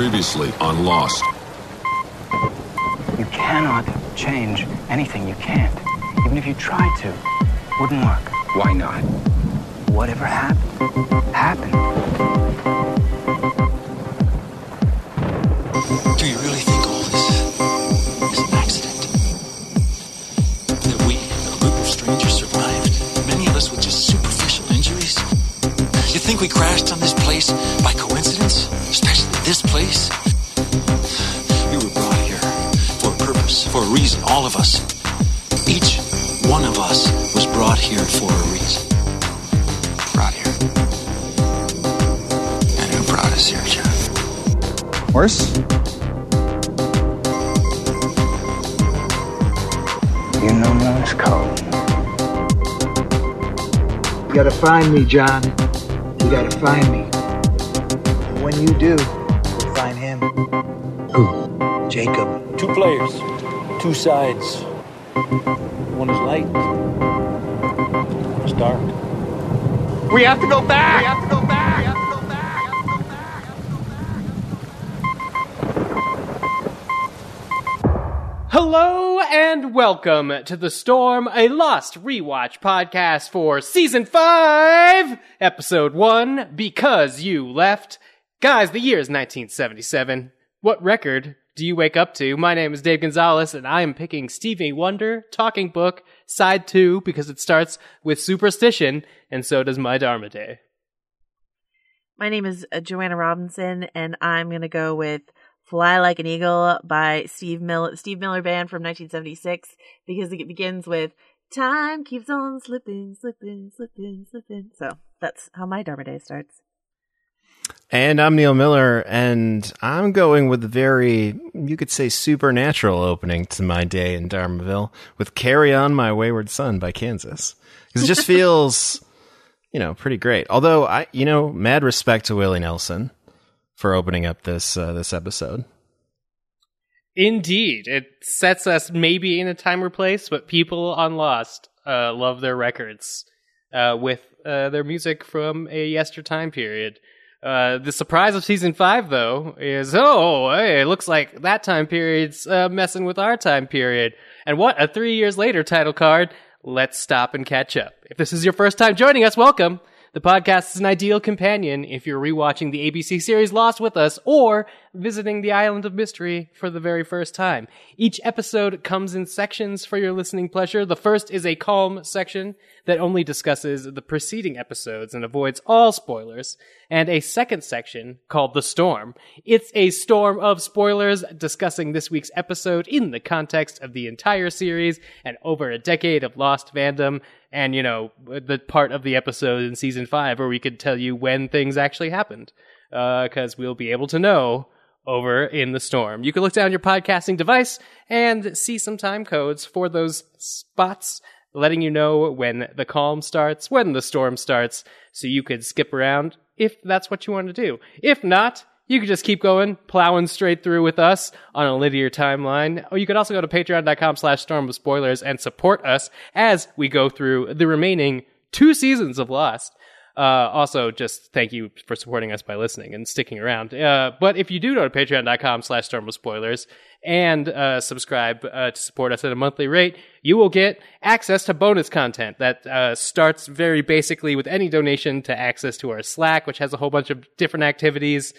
Previously on Lost. You cannot change anything. You can't. Even if you tried to, it wouldn't work. Why not? Whatever happened, happened. Do you really think all this is an accident? That we, a group of strangers, survived? Many of us with just superficial injuries? You think we crashed on this place by coincidence? Especially this place? We were brought here for a purpose, for a reason, all of us. Each one of us was brought here for a reason. Brought here. And who brought us here, John? Horse? You know Morse code. You gotta find me, John. You gotta find me. And when you do, you'll find him. Who? Jacob. 2 players, 2 sides. One is light, one is dark. We have to go back! We have to go back! We have to go back! Hello and welcome to The Storm, a Lost Rewatch podcast for Season 5, Episode 1, Because You Left. Guys, the year is 1977. What record do you wake up to? My name is Dave Gonzalez, and I am picking Stevie Wonder, Talking Book, Side 2, because it starts with superstition, and so does my Dharma Day. My name is Joanna Robinson, and I'm going to go with Fly Like an Eagle by Steve Miller Band from 1976, because it begins with time keeps on slipping, slipping, slipping, slipping. So that's how my Dharma Day starts. And I'm Neil Miller, and I'm going with a very, you could say, supernatural opening to my day in Dharmaville with Carry On My Wayward Son by Kansas. Because it just feels, pretty great. Although, mad respect to Willie Nelson for opening up this episode. Indeed. It sets us maybe in a time or place, but people on Lost love their records with their music from a yester time period. The surprise of Season 5, though, is, it looks like that time period's messing with our time period. And what, a 3 years later title card? Let's stop and catch up. If this is your first time joining us, welcome. The podcast is an ideal companion if you're rewatching the ABC series Lost with us or visiting the Island of Mystery for the very first time. Each episode comes in sections for your listening pleasure. The first is a calm section that only discusses the preceding episodes and avoids all spoilers, and a second section called The Storm. It's a storm of spoilers discussing this week's episode in the context of the entire series and over a decade of Lost fandom. And, the part of the episode in Season 5 where we could tell you when things actually happened. Because we'll be able to know over in The Storm. You can look down your podcasting device and see some time codes for those spots, letting you know when the calm starts, when the storm starts, so you could skip around if that's what you want to do. If not, you could just keep going, plowing straight through with us on a linear timeline. Or you could also go to patreon.com/stormofspoilers and support us as we go through the remaining 2 seasons of Lost. Also, just thank you for supporting us by listening and sticking around. But if you do go to patreon.com/stormofspoilers and subscribe to support us at a monthly rate, you will get access to bonus content that starts very basically with any donation to access to our Slack, which has a whole bunch of different activities,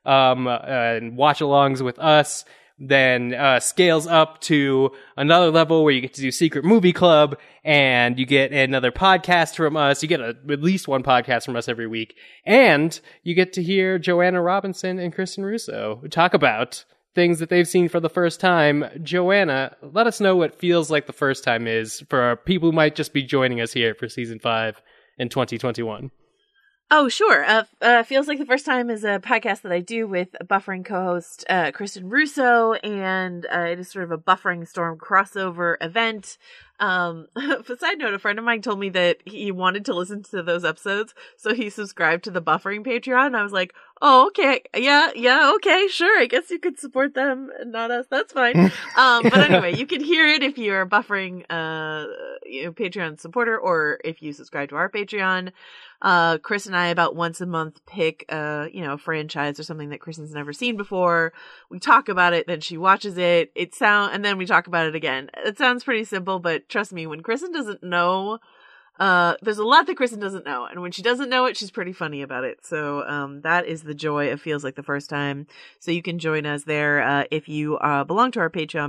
and watch-alongs with us, then scales up to another level where you get to do Secret Movie Club, and you get another podcast from us. You get at least one podcast from us every week, and you get to hear Joanna Robinson and Kristen Russo talk about things that they've seen for the first time. Joanna, let us know what feels like the first time is for our people who might just be joining us here for Season 5 in 2021. Oh, sure. Feels Like the First Time is a podcast that I do with buffering co-host Kristen Russo, and it is sort of a Buffering Storm crossover event. Side note, a friend of mine told me that he wanted to listen to those episodes, so he subscribed to the Buffering Patreon. I was like, Oh, okay. Yeah, okay, sure. I guess you could support them and not us. That's fine. But anyway, you can hear it if you're a buffering Patreon supporter or if you subscribe to our Patreon. Chris and I about once a month pick a franchise or something that Kristen's never seen before. We talk about it, then she watches it. And then we talk about it again. It sounds pretty simple, but trust me, when Kristen doesn't know, there's a lot that Kristen doesn't know, and when she doesn't know it, she's pretty funny about it. So that is the joy of Feels Like the First Time. So you can join us there if you belong to our Patreon,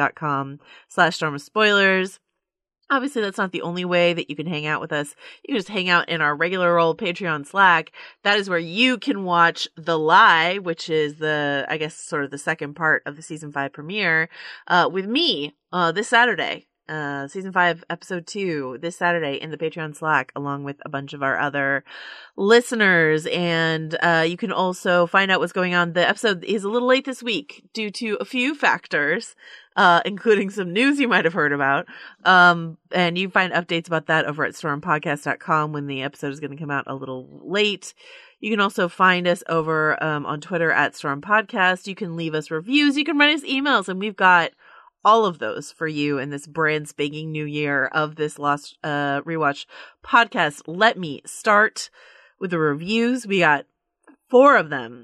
patreon.com/StormOfSpoilers. Obviously, that's not the only way that you can hang out with us. You can just hang out in our regular old Patreon Slack. That is where you can watch The Lie, which is sort of the second part of the season 5 premiere, with me this Saturday. Season 5, episode 2, this Saturday in the Patreon Slack, along with a bunch of our other listeners. And you can also find out what's going on. The episode is a little late this week due to a few factors, including some news you might have heard about. And you can find updates about that over at stormpodcast.com when the episode is going to come out a little late. You can also find us over on Twitter at Storm Podcast. You can leave us reviews. You can write us emails, and we've got all of those for you in this brand spanking new year of this Lost Rewatch podcast. Let me start with the reviews. We got 4 of them.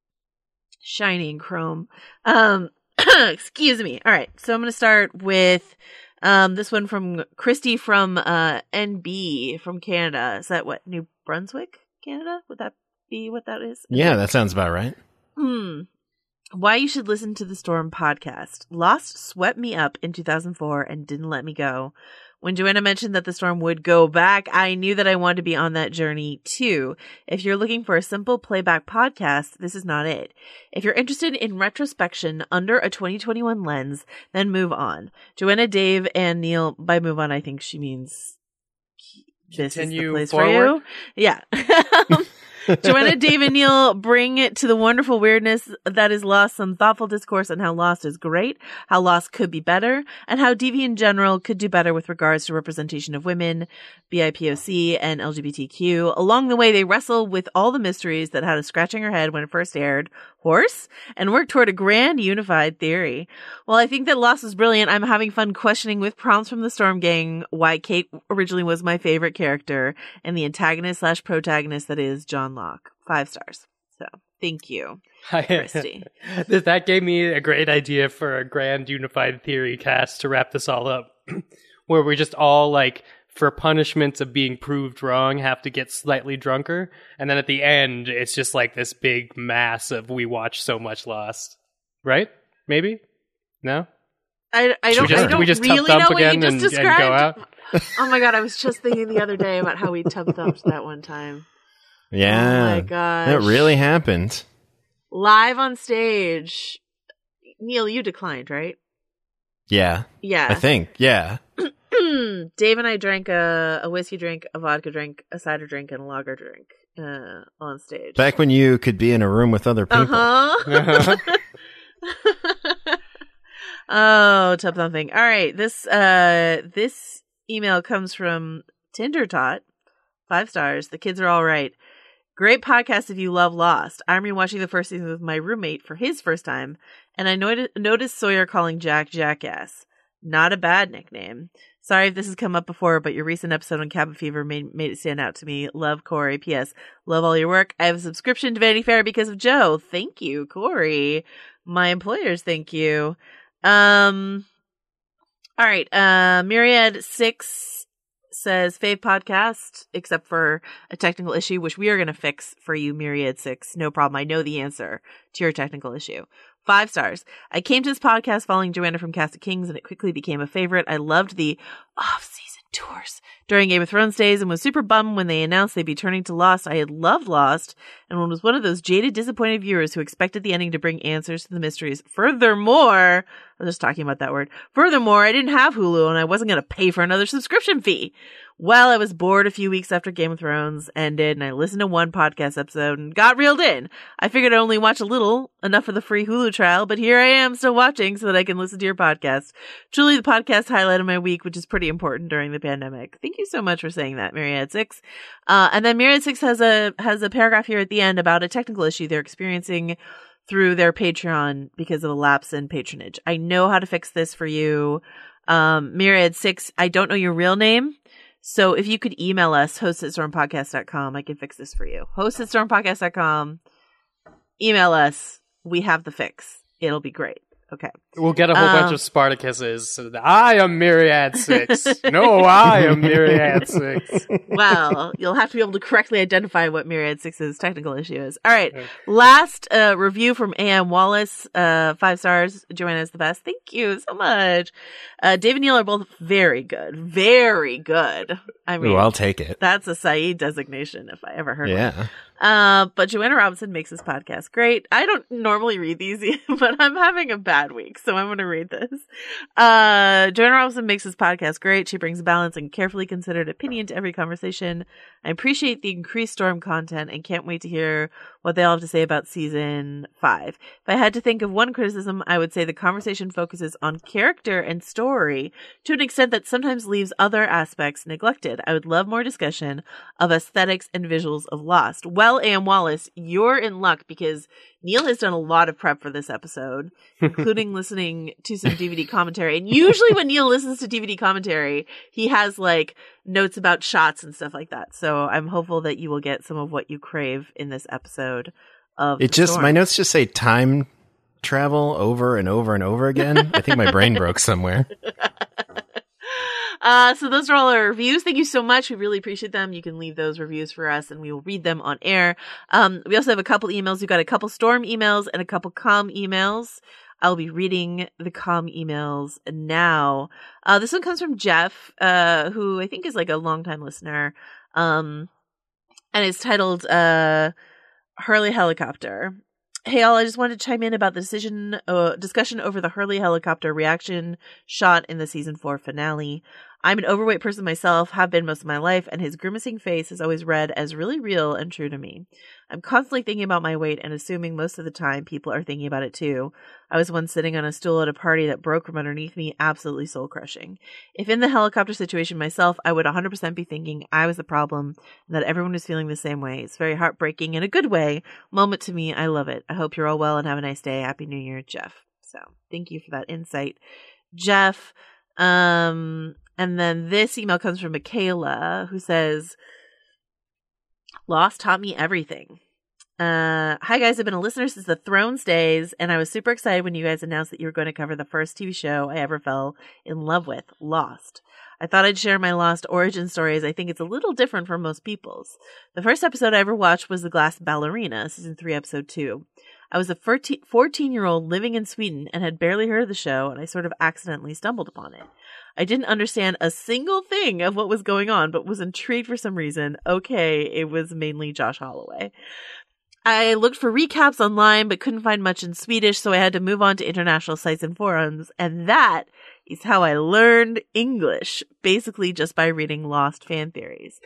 Shiny and chrome. Excuse me. All right. So I'm going to start with this one from Christy from NB from Canada. Is that what? New Brunswick, Canada? Would that be what that is? Yeah, that sounds about right. Why you should listen to the Storm podcast. Lost swept me up in 2004 and didn't let me go. When Joanna mentioned that the Storm would go back, I knew that I wanted to be on that journey too. If you're looking for a simple playback podcast, this is not it. If you're interested in retrospection under a 2021 lens, then move on. Joanna, Dave, and Neil, by move on, I think she means this Continue is the place forward. for you. Yeah. Joanna, Dave, and Neil bring it to the wonderful weirdness that is Lost, some thoughtful discourse on how Lost is great, how Lost could be better, and how TV in general could do better with regards to representation of women, BIPOC, and LGBTQ. Along the way, they wrestle with all the mysteries that had us scratching our head when it first aired, horse, and work toward a grand unified theory. While I think that Lost is brilliant, I'm having fun questioning with prompts from the Storm Gang why Kate originally was my favorite character and the antagonist/protagonist that is John Locke. 5 stars. So, thank you, Christy. That gave me a great idea for a grand unified theory cast to wrap this all up, where we just all, like, for punishments of being proved wrong, have to get slightly drunker, and then at the end, it's just like this big mass of we watch so much Lost, right? Maybe? No? I don't we just really tub know thump what you again just and described. go out? Oh my god, I was just thinking the other day about how we tub thumped that one time. Yeah. Oh my gosh. That really happened. Live on stage. Neil, you declined, right? Yeah. Yeah. I think. Yeah. Dave and I drank a whiskey drink, a vodka drink, a cider drink, and a lager drink on stage. Back when you could be in a room with other people. Uh-huh. Oh, tub thumping. All right. This email comes from Tinder Tot. 5 stars. The kids are all right. Great podcast if you love Lost. I'm rewatching the first season with my roommate for his first time, and I noticed Sawyer calling Jack Jackass. Not a bad nickname. Sorry if this has come up before, but your recent episode on Cabin Fever made it stand out to me. Love, Corey. P.S. Love all your work. I have a subscription to Vanity Fair because of Joe. Thank you, Corey. My employers, thank you. All right. Myriad 6 says fave podcast, except for a technical issue, which we are going to fix for you, Myriad 6. No problem. I know the answer to your technical issue. 5 stars. I came to this podcast following Joanna from Cast of Kings, and it quickly became a favorite. I loved the off-season tours during Game of Thrones days and was super bummed when they announced they'd be turning to Lost. I had loved Lost and was one of those jaded, disappointed viewers who expected the ending to bring answers to the mysteries. Furthermore, I was just talking about that word. Furthermore, I didn't have Hulu and I wasn't going to pay for another subscription fee. Well, I was bored a few weeks after Game of Thrones ended, and I listened to one podcast episode and got reeled in. I figured I'd only watch a little, enough for the free Hulu trial, but here I am still watching so that I can listen to your podcast. Truly the podcast highlight of my week, which is pretty important during the pandemic. Thank you so much for saying that, Myriad 6. And then Myriad 6 has a paragraph here at the end about a technical issue they're experiencing through their Patreon because of a lapse in patronage. I know how to fix this for you. Myriad 6, I don't know your real name. So if you could email us, host@stormpodcast.com, I can fix this for you. Host@stormpodcast.com. Email us. We have the fix. It'll be great. Okay. We'll get a whole bunch of Spartacuses. I am Myriad 6. No, I am Myriad 6. Well, you'll have to be able to correctly identify what Myriad 6's technical issue is. All right. Last review from A.M. Wallace. 5 stars. Joanna's the best. Thank you so much. Dave and Neil are both very good. Very good. I mean, Ooh, I'll take it. That's a Saeed designation if I ever heard one. Yeah. But Joanna Robinson makes this podcast great. I don't normally read these, but I'm having a bad week, so I'm going to read this. Joanna Robinson makes this podcast great. She brings balance and carefully considered opinion to every conversation. I appreciate the increased Storm content and can't wait to hear what they all have to say about season 5. If I had to think of one criticism, I would say the conversation focuses on character and story to an extent that sometimes leaves other aspects neglected. I would love more discussion of aesthetics and visuals of Lost. Well, A.M. Wallace, you're in luck because Neil has done a lot of prep for this episode, including listening to some DVD commentary. And usually when Neil listens to DVD commentary, he has like notes about shots and stuff like that. So I'm hopeful that you will get some of what you crave in this episode of It just, my notes just say time travel over and over and over again. I think my brain broke somewhere. So those are all our reviews. Thank you so much. We really appreciate them. You can leave those reviews for us and we will read them on air. We also have a couple emails. We've got a couple Storm emails and a couple Com emails. I'll be reading the Com emails now. This one comes from Jeff, who I think is like a longtime listener. And it's titled, Hurley Helicopter. Hey all, I just wanted to chime in about the discussion over the Hurley helicopter reaction shot in the season 4 finale. I'm an overweight person myself, have been most of my life, and his grimacing face is always read as really real and true to me. I'm constantly thinking about my weight and assuming most of the time people are thinking about it too. I was once sitting on a stool at a party that broke from underneath me, absolutely soul-crushing. If in the helicopter situation myself, I would 100% be thinking I was the problem and that everyone was feeling the same way. It's very heartbreaking in a good way. Moment to me, I love it. I hope you're all well and have a nice day. Happy New Year, Jeff. So, thank you for that insight, Jeff. And then this email comes from Michaela, who says, Lost taught me everything. Hi guys, I've been a listener since the Thrones days, and I was super excited when you guys announced that you were going to cover the first TV show I ever fell in love with, Lost. I thought I'd share my Lost origin story as I think it's a little different from most people's. The first episode I ever watched was The Glass Ballerina, season 3, episode 2. I was a 14-year-old living in Sweden and had barely heard of the show, and I sort of accidentally stumbled upon it. I didn't understand a single thing of what was going on, but was intrigued for some reason. Okay, it was mainly Josh Holloway. I looked for recaps online, but couldn't find much in Swedish, so I had to move on to international sites and forums, and that is how I learned English, basically just by reading Lost fan theories.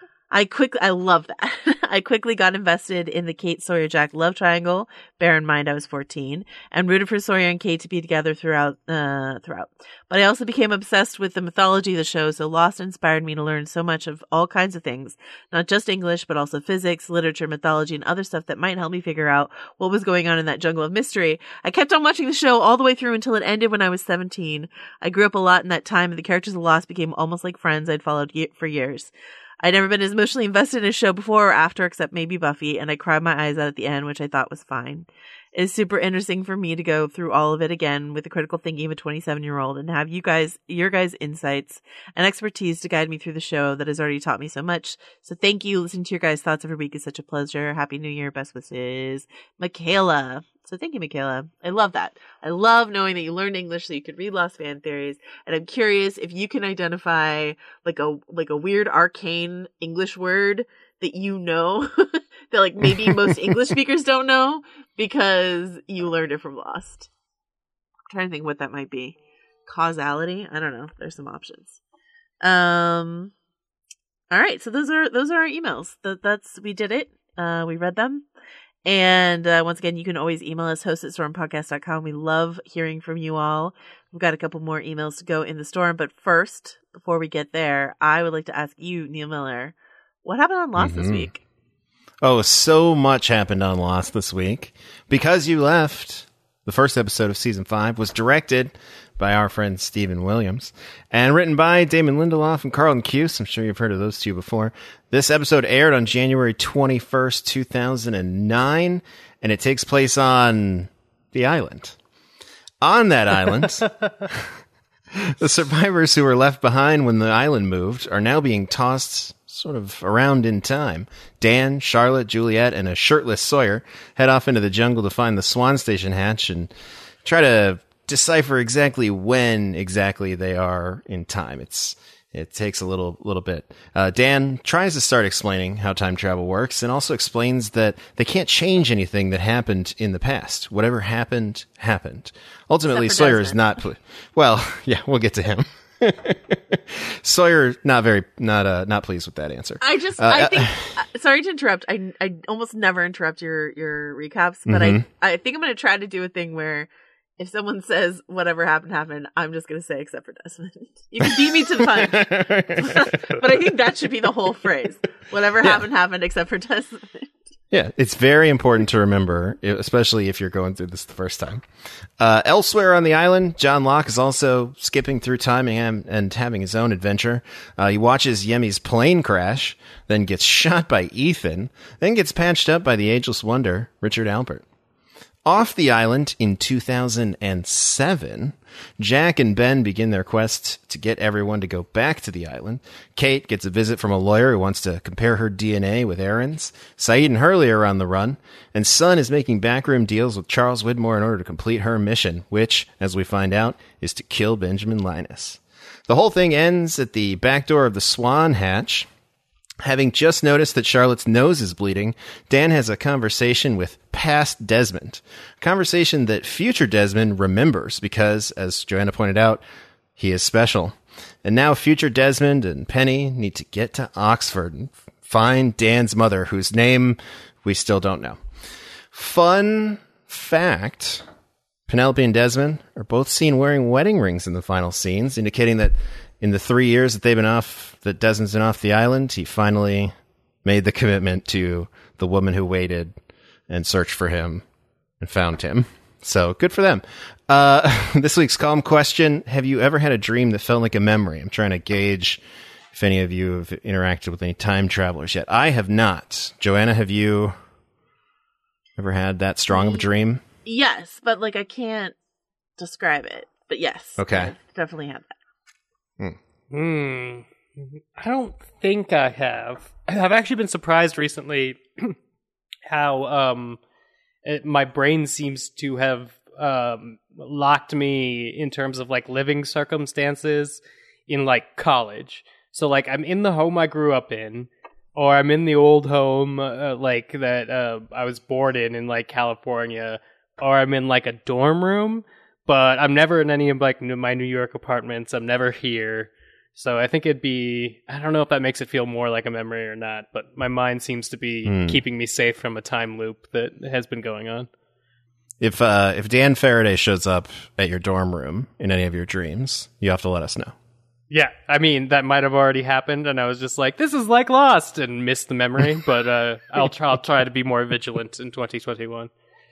I love that. I quickly got invested in the Kate Sawyer Jack love triangle. Bear in mind I was 14 and rooted for Sawyer and Kate to be together throughout. But I also became obsessed with the mythology of the show. So Lost inspired me to learn so much of all kinds of things, not just English, but also physics, literature, mythology, and other stuff that might help me figure out what was going on in that jungle of mystery. I kept on watching the show all the way through until it ended when I was 17. I grew up a lot in that time, and the characters of Lost became almost like friends I'd followed for years. I'd never been as emotionally invested in a show before or after, except maybe Buffy, and I cried my eyes out at the end, which I thought was fine. It is super interesting for me to go through all of it again with the critical thinking of a 27-year-old and have your guys' insights and expertise to guide me through the show that has already taught me so much. So thank you. Listening to your guys' thoughts every week is such a pleasure. Happy New Year. Best wishes, Michaela. So thank you, Michaela. I love that. I love knowing that you learned English so you could read Lost fan theories. And I'm curious if you can identify like a weird arcane English word that you know that like maybe most English speakers don't know because you learned it from Lost. I'm trying to think what that might be. Causality? I don't know. There's some options. All right. So those are our emails. We did it. We read them. And once again, you can always email us, host@stormpodcast.com. We love hearing from you all. We've got a couple more emails to go in the storm. But first, before we get there, I would like to ask you, Neil Miller, what happened on Lost this week? Oh, so much happened on Lost this week. Because You Left, the first episode of season 5, was directed by our friend Stephen Williams and written by Damon Lindelof and Carlton Cuse. I'm sure you've heard of those two before. This episode aired on January 21st, 2009, and it takes place on the island. On that island, the survivors who were left behind when the island moved are now being tossed sort of around in time. Dan, Charlotte, Juliet, and a shirtless Sawyer head off into the jungle to find the Swan Station hatch and try to decipher exactly when exactly they are in time. It takes a little bit. Dan tries to start explaining how time travel works and also explains that they can't change anything that happened in the past. Whatever happened, happened. Ultimately, Sawyer is not... Well, yeah, we'll get to him. Sawyer not pleased with that answer. I think sorry to interrupt. I almost never interrupt your recaps, but I think I'm going to try to do a thing where if someone says whatever happened, I'm just going to say except for Desmond. You can beat me to the punch. But I think that should be the whole phrase. Whatever happened except for Desmond. Yeah, it's very important to remember, especially if you're going through this the first time. Elsewhere on the island, John Locke is also skipping through time and having his own adventure. He watches Yemi's plane crash, then gets shot by Ethan, then gets patched up by the ageless wonder, Richard Albert. Off the island in 2007, Jack and Ben begin their quest to get everyone to go back to the island. Kate gets a visit from a lawyer who wants to compare her DNA with Aaron's. Saeed and Hurley are on the run, and Sun is making backroom deals with Charles Widmore in order to complete her mission, which, as we find out, is to kill Benjamin Linus. The whole thing ends at the back door of the Swan hatch. Having just noticed that Charlotte's nose is bleeding, Dan has a conversation with past Desmond. A conversation that future Desmond remembers because, as Joanna pointed out, he is special. And now future Desmond and Penny need to get to Oxford and find Dan's mother, whose name we still don't know. Fun fact, Penelope and Desmond are both seen wearing wedding rings in the final scenes, indicating that in the 3 years that that Desmond's been off the island, he finally made the commitment to the woman who waited and searched for him and found him. So good for them. This week's calm question: have you ever had a dream that felt like a memory? I'm trying to gauge if any of you have interacted with any time travelers yet. I have not. Joanna, have you ever had that strong of a dream? Yes, but I can't describe it. But yes. Okay. I've definitely had that. I don't think I have. I've actually been surprised recently how my brain seems to have locked me in terms of living circumstances in college. So I'm in the home I grew up in, or I'm in the old home that I was born in California, or I'm in a dorm room, but I'm never in any of my New York apartments. I'm never here. So I think it'd be, I don't know if that makes it feel more like a memory or not, but my mind seems to be keeping me safe from a time loop that has been going on. If Dan Faraday shows up at your dorm room in any of your dreams, you have to let us know. Yeah, I mean, that might have already happened, and I was just like, this is like Lost, and missed the memory, but I'll try to be more vigilant in 2021.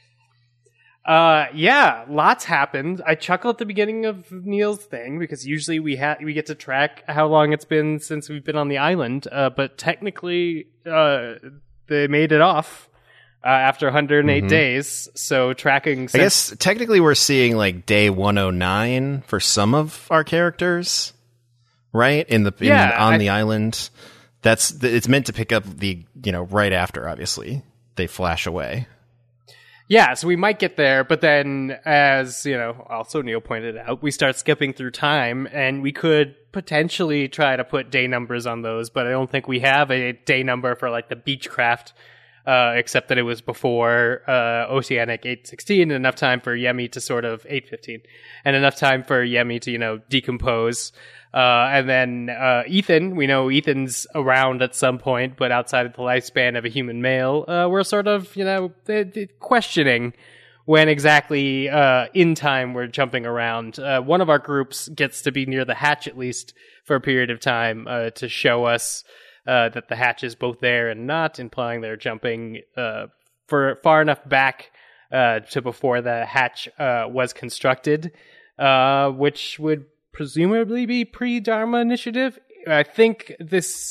Yeah, lots happened. I chuckle at the beginning of Neil's thing because usually we get to track how long it's been since we've been on the island. But technically, they made it off after 108 days. So tracking. I guess technically we're seeing day 109 for some of our characters, right? On the island. It's meant to pick up the right after. Obviously, they flash away. Yeah, so we might get there, but then, as, also Neil pointed out, we start skipping through time, and we could potentially try to put day numbers on those, but I don't think we have a day number for, the Beechcraft except that it was before Oceanic 816, and enough time for Yemi to sort of 815, and enough time for Yemi to decompose. And then Ethan, we know Ethan's around at some point, but outside of the lifespan of a human male, we're sort of questioning when exactly in time we're jumping around. One of our groups gets to be near the hatch at least for a period of time to show us that the hatch is both there and not, implying they're jumping for far enough back to before the hatch was constructed, which would presumably be pre-Dharma Initiative. I think this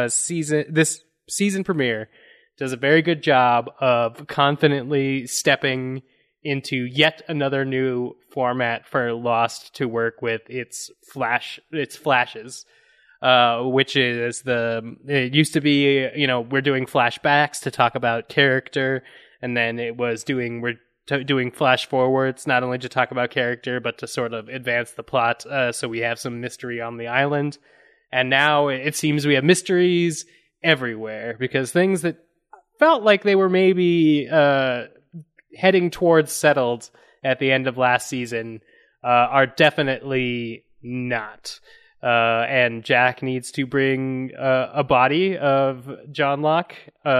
season premiere does a very good job of confidently stepping into yet another new format for Lost to work with its flashes. Which is it used to be, we're doing flashbacks to talk about character, and then it was doing flash forwards, not only to talk about character, but to sort of advance the plot, so we have some mystery on the island. And now it seems we have mysteries everywhere, because things that felt like they were maybe heading towards settled at the end of last season are definitely not. And Jack needs to bring a body of John Locke,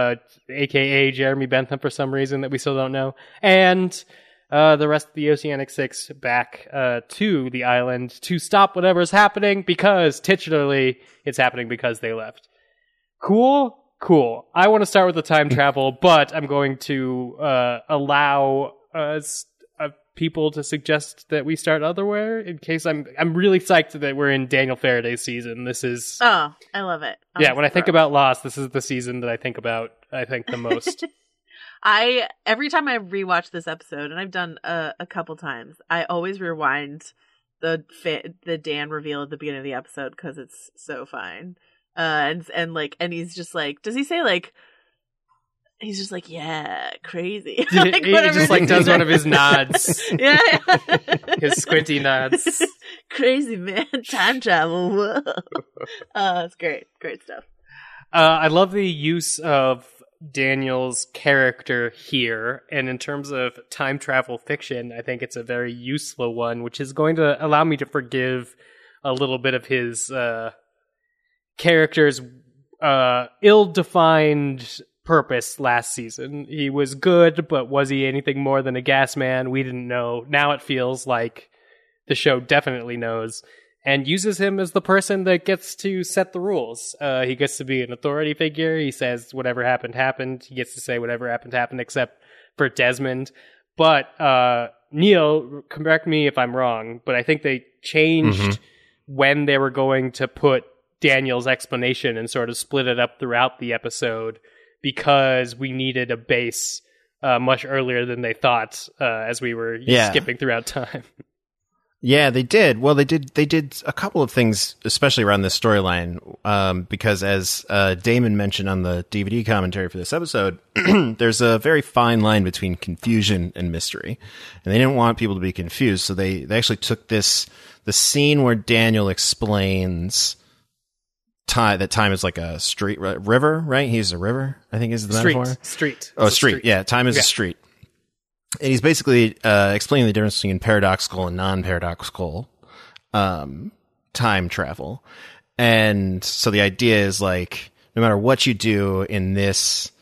aka Jeremy Bentham for some reason that we still don't know, and the rest of the Oceanic Six back to the island to stop whatever's happening, because titularly it's happening because they left. Cool. I want to start with the time travel, but I'm going to allow people to suggest that we start otherwhere, in case I'm really psyched that we're in Daniel Faraday's season. This is I love it. When I think about Lost, this is the season that I think about the most. Every time I rewatch this episode, and I've done a couple times, I always rewind the Dan reveal at the beginning of the episode because it's so fine. And he's just like, does he say like? He's just like, yeah, crazy. Like, he just like does one of his nods. Yeah. His squinty nods. Crazy, man. Time travel. Whoa. It's great. Great stuff. I love the use of Daniel's character here. And in terms of time travel fiction, I think it's a very useful one, which is going to allow me to forgive a little bit of his character's ill-defined purpose last season. He was good, but was he anything more than a gas man? We didn't know. Now it feels like the show definitely knows, and uses him as the person that gets to set the rules. He gets to be an authority figure. He says whatever happened, happened. He gets to say whatever happened, happened, except for Desmond. But Neil, correct me if I'm wrong, but I think they changed when they were going to put Daniel's explanation and sort of split it up throughout the episode, because we needed a base much earlier than they thought as we were skipping throughout time. Yeah, they did. Well, they did a couple of things, especially around this storyline, because as Damon mentioned on the DVD commentary for this episode, there's a very fine line between confusion and mystery. And they didn't want people to be confused, so they actually took the scene where Daniel explains that time is like a river, right? He's a river, I think is the metaphor. Street. Oh, street. Yeah, time is a street. And he's basically explaining the difference between paradoxical and non-paradoxical time travel. And so the idea is like, no matter what you do in this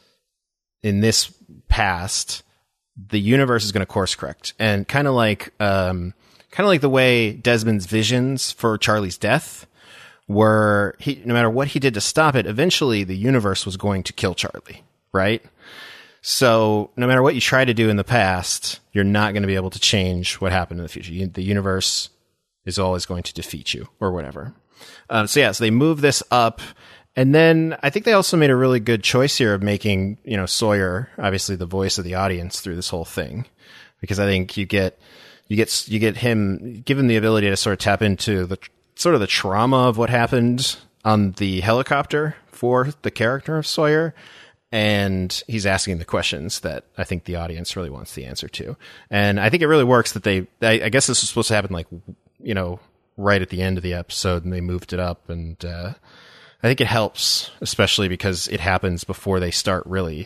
past, the universe is going to course correct. And kind of like the way Desmond's visions for Charlie's death were, no matter what he did to stop it, eventually the universe was going to kill Charlie, right? So no matter what you try to do in the past, you're not going to be able to change what happened in the future. The universe is always going to defeat you or whatever. So they move this up. And then I think they also made a really good choice here of making, Sawyer obviously the voice of the audience through this whole thing, because I think you get him, give him the ability to sort of tap into the trauma of what happened on the helicopter for the character of Sawyer. And he's asking the questions that I think the audience really wants the answer to. And I think it really works that I guess this was supposed to happen right at the end of the episode, and they moved it up. And I think it helps, especially because it happens before they start really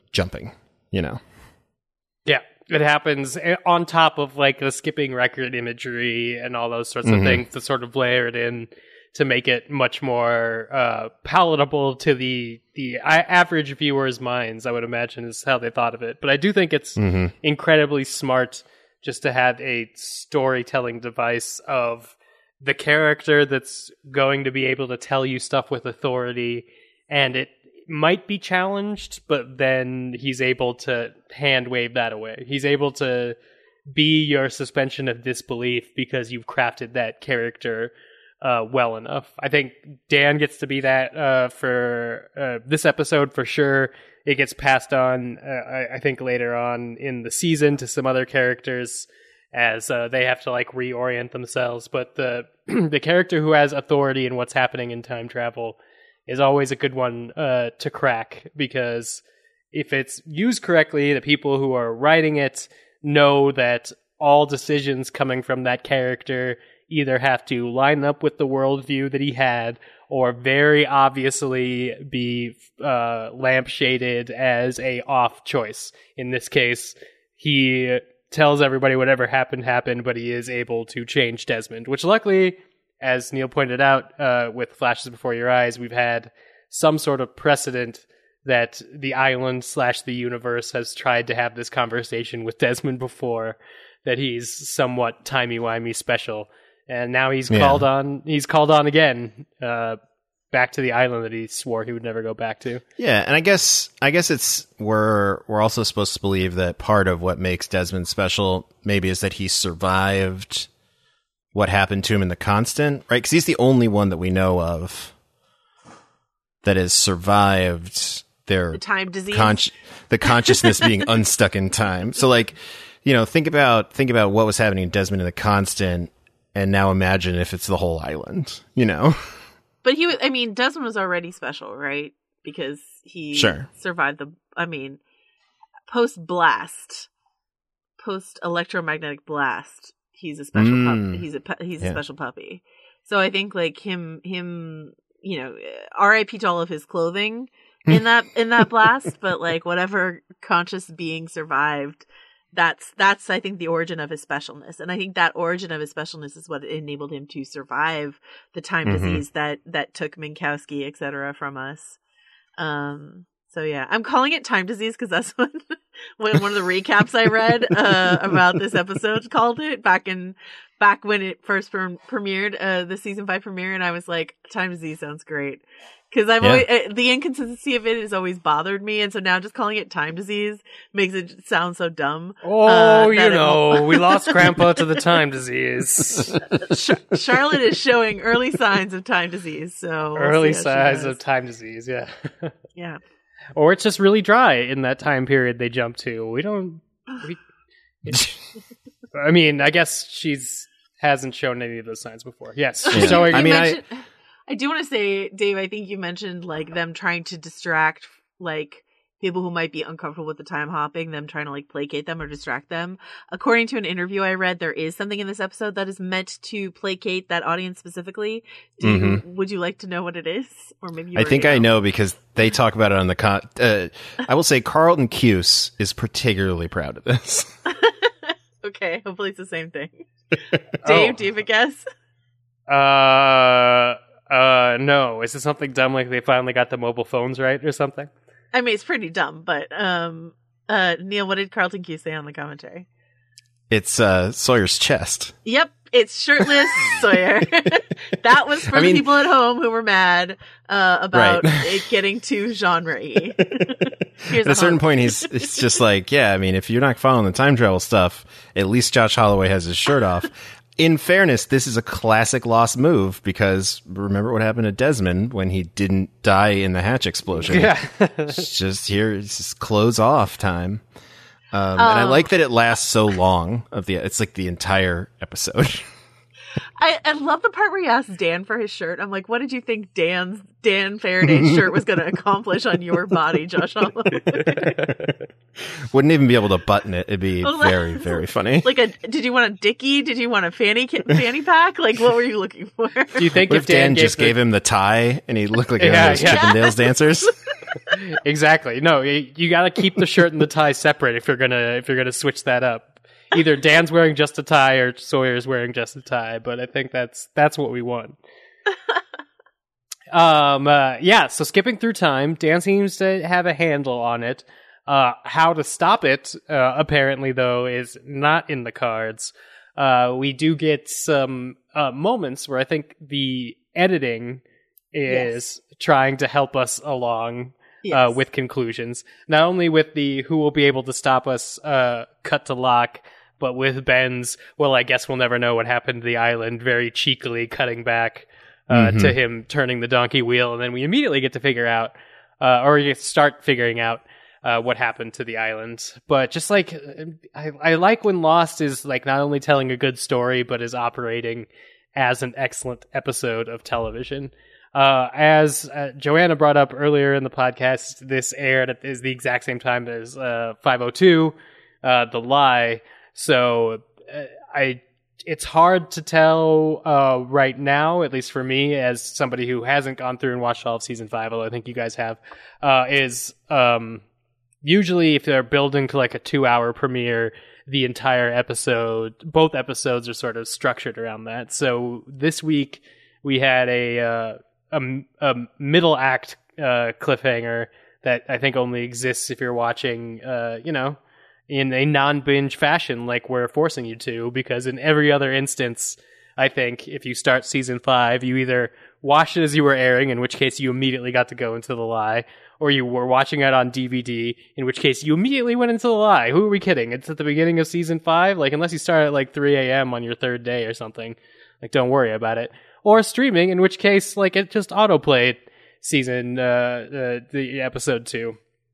jumping, you know? Yeah, it happens on top of like the skipping record imagery and all those sorts of things to sort of layer it in to make it much more palatable to the average viewer's minds, I would imagine, is how they thought of it. But I do think it's incredibly smart just to have a storytelling device of the character that's going to be able to tell you stuff with authority, and it might be challenged, but then he's able to hand wave that away. He's able to be your suspension of disbelief because you've crafted that character well enough. I think Dan gets to be that for this episode for sure. It gets passed on, I think, later on in the season to some other characters as they have to like reorient themselves. But the the character who has authority in what's happening in time travel is always a good one to crack, because if it's used correctly, the people who are writing it know that all decisions coming from that character either have to line up with the worldview that he had, or very obviously be lampshaded as a off choice. In this case, he tells everybody whatever happened, but he is able to change Desmond, which luckily, as Neil pointed out, with Flashes Before Your Eyes, we've had some sort of precedent that the island / the universe has tried to have this conversation with Desmond before, that he's somewhat timey-wimey special. And now he's called on. He's called on again, back to the island that he swore he would never go back to. Yeah, and I guess it's we're also supposed to believe that part of what makes Desmond special maybe is that he survived what happened to him in the Constant, right? Because he's the only one that we know of that has survived their The time disease. The consciousness being unstuck in time. So, like, you know, think about what was happening to Desmond in the Constant. And now imagine if it's the whole island, you know? But Desmond was already special, right? Because he survived post electromagnetic blast. He's a special puppy. He's a special puppy. So I think like him, you know, R.I.P. to all of his clothing in that blast, but like whatever conscious being survived, that's I think the origin of his specialness, and I think that origin of his specialness is what enabled him to survive the time disease that took Minkowski, etc., from us. So yeah, I'm calling it time disease because that's what one of the recaps I read about this episode called it back when it first premiered, the season 5 premiere, and I was like, time disease sounds great. Because always the inconsistency of it has always bothered me, and so now just calling it time disease makes it sound so dumb. We lost Grandpa to the time disease. Charlotte is showing early signs of time disease. So early signs of time disease, yeah. Yeah. Or it's just really dry in that time period they jump to. I mean, I guess she's hasn't shown any of those signs before. Yes. Yeah. So I do want to say, Dave, I think you mentioned like them trying to distract like people who might be uncomfortable with the time hopping, them trying to like placate them or distract them. According to an interview I read, there is something in this episode that is meant to placate that audience specifically. Would you like to know what it is? Or maybe I think I know because they talk about it on the I will say Carlton Cuse is particularly proud of this. Okay, hopefully it's the same thing. Dave, do you have a guess? No. Is it something dumb like they finally got the mobile phones right or something? I mean, it's pretty dumb, but Neil, what did Carlton Cuse say on the commentary? It's Sawyer's chest. Yep, it's shirtless Sawyer. That was for the people at home who were mad about it getting too genre-y. At a certain point, it's just like, yeah, I mean, if you're not following the time travel stuff, at least Josh Holloway has his shirt off. In fairness, this is a classic lost move because remember what happened to Desmond when he didn't die in the hatch explosion? Yeah. It's just clothes off time. And I like that it lasts so long. It's like the entire episode. I love the part where he asks Dan for his shirt. I'm like, what did you think Dan Faraday's shirt was going to accomplish on your body, Josh Holloway? Wouldn't even be able to button it. It'd be very, very funny. Did you want a dickie? Did you want a fanny pack? Like, what were you looking for? Do you think if Dan just gave him the tie and he looked like one of those Chippendales dancers? Exactly. No, you got to keep the shirt and the tie separate if you're gonna switch that up. Either Dan's wearing just a tie or Sawyer's wearing just a tie. But I think that's what we want. So skipping through time, Dan seems to have a handle on it. How to stop it, apparently, though, is not in the cards. We do get some moments where I think the editing is trying to help us along with conclusions. Not only with the who will be able to stop us cut to Locke, but with Ben's, well, I guess we'll never know what happened to the island, very cheekily cutting back to him turning the donkey wheel, and then we immediately get to figure out, or you start figuring out what happened to the island. But just like, I like when Lost is like not only telling a good story, but is operating as an excellent episode of television. As Joanna brought up earlier in the podcast, this aired at the exact same time as 502, The Lie. So it's hard to tell right now, at least for me, as somebody who hasn't gone through and watched all of season 5, although I think you guys have, usually if they're building to like a 2-hour premiere, the entire episode, both episodes are sort of structured around that. So this week we had a middle act cliffhanger that I think only exists if you're watching, in a non-binge fashion like we're forcing you to, because in every other instance, I think if you start season 5, you either watched it as you were airing, in which case you immediately got to go into The Lie, or you were watching it on DVD, in which case you immediately went into The Lie. Who are we kidding? It's at the beginning of season 5? Like, unless you start at like 3 a.m. on your third day or something, like, don't worry about it. Or streaming, in which case, like, it just autoplayed season, the episode 2.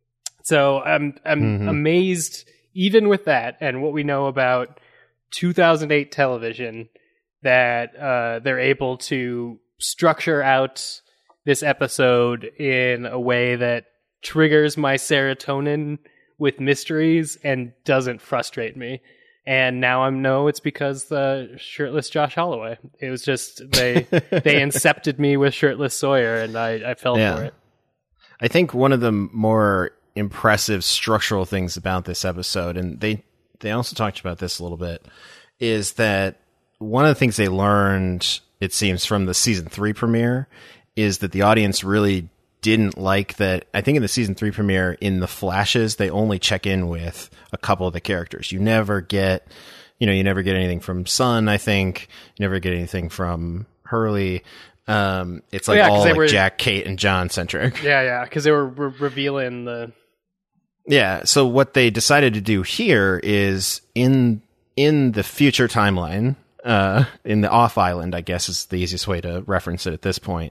So I'm amazed, even with that, and what we know about 2008 television, that they're able to structure out this episode in a way that triggers my serotonin with mysteries and doesn't frustrate me. And now I know it's because the shirtless Josh Holloway. It was just, they incepted me with shirtless Sawyer, and I fell for it. I think one of the more impressive structural things about this episode, and they also talked about this a little bit, is that one of the things they learned, it seems, from the season 3 premiere is that the audience really didn't like that. I think in the season 3 premiere, in the flashes, they only check in with a couple of the characters. You never get anything from Sun, I think. You never get anything from Hurley. It's like all like Jack, Kate, and John centric. Yeah, because they were revealing the... Yeah, so what they decided to do here is in the future timeline, in the off island, I guess is the easiest way to reference it at this point,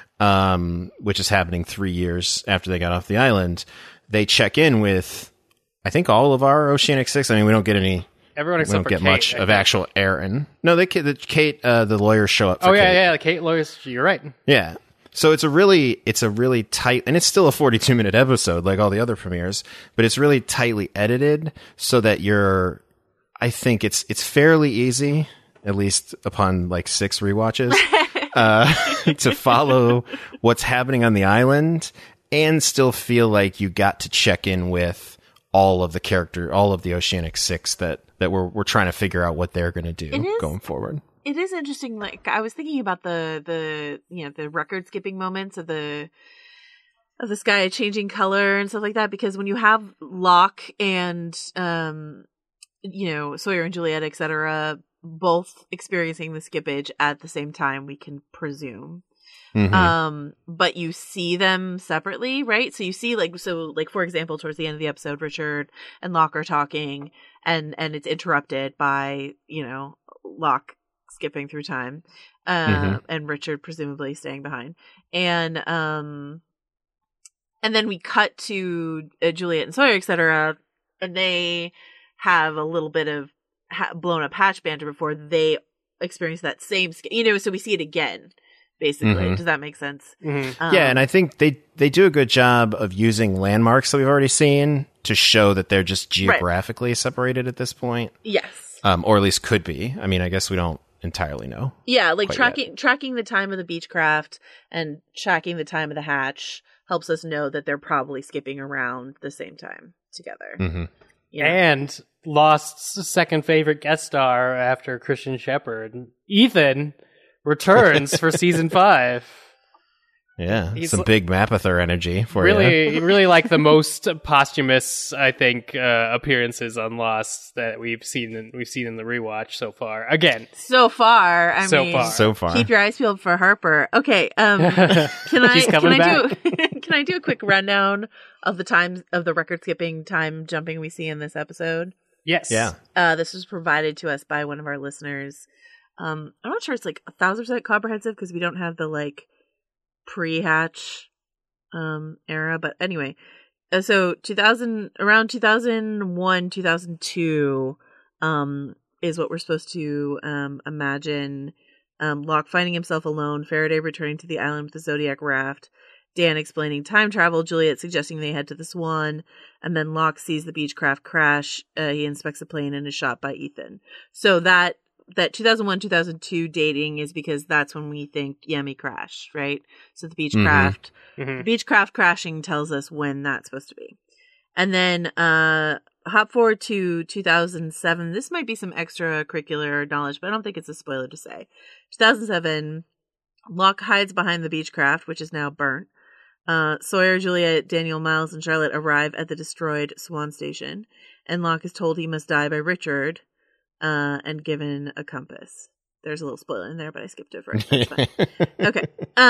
which is happening 3 years after they got off the island, they check in with, I think, all of our Oceanic 6. I mean, we don't get any... Everyone except for Kate, much of actual Aaron. No, Kate, the lawyers show up for Oh, Kate. yeah, the Kate lawyers, you're right. Yeah. So it's a really tight, and it's still a 42-minute episode like all the other premieres, but it's really tightly edited so that I think it's fairly easy, at least upon like 6 rewatches, to follow what's happening on the island and still feel like you got to check in with all of the Oceanic 6 that we're trying to figure out what they're going to do going forward. It is interesting. Like, I was thinking about the record skipping moments of the sky changing color and stuff like that, because when you have Locke and Sawyer and Juliet, etc., both experiencing the skippage at the same time, we can presume. Mm-hmm. But you see them separately, right? So you see, for example, towards the end of the episode, Richard and Locke are talking, and it's interrupted by, Locke skipping through time, and Richard presumably staying behind. And then we cut to Juliet and Sawyer, etc., and they have a little bit of blown up hatch banter before they experience that same, so we see it again. Basically, does that make sense? Mm-hmm. Yeah, and I think they do a good job of using landmarks that we've already seen to show that they're just geographically separated at this point. Yes, or at least could be. I mean, I guess we don't entirely know. Yeah, like tracking the time of the Beechcraft and tracking the time of the hatch helps us know that they're probably skipping around the same time together. Mm-hmm. You know? And Lost's second favorite guest star after Christian Shepherd, Ethan, returns for season 5. Yeah, He's some big Mapother energy for you. Really like the most posthumous, I think, appearances on Lost that we've seen in the rewatch so far. Again, So far, I mean, So far. keep your eyes peeled for Harper. Okay, He's coming back. Can I do a quick rundown of the times of the record skipping, time jumping we see in this episode? Yes. Yeah. This was provided to us by one of our listeners. I'm not sure it's like 1,000% comprehensive because we don't have the like pre-hatch era, but anyway, so around 2001, 2002 is what we're supposed to imagine. Locke finding himself alone, Faraday returning to the island with the Zodiac raft, Dan explaining time travel, Juliet suggesting they head to the Swan, and then Locke sees the Beechcraft crash. He inspects the plane and is shot by Ethan. So that 2001-2002 dating is because that's when we think Yemi crashed, right? So the Beechcraft, the Beechcraft crashing tells us when that's supposed to be. And then hop forward to 2007. This might be some extracurricular knowledge, but I don't think it's a spoiler to say. 2007, Locke hides behind the Beechcraft, which is now burnt. Sawyer, Juliet, Daniel, Miles, and Charlotte arrive at the destroyed Swan Station, and Locke is told he must die by Richard, and given a compass. There's a little spoiler in there, but I skipped over it. That's fine. Okay.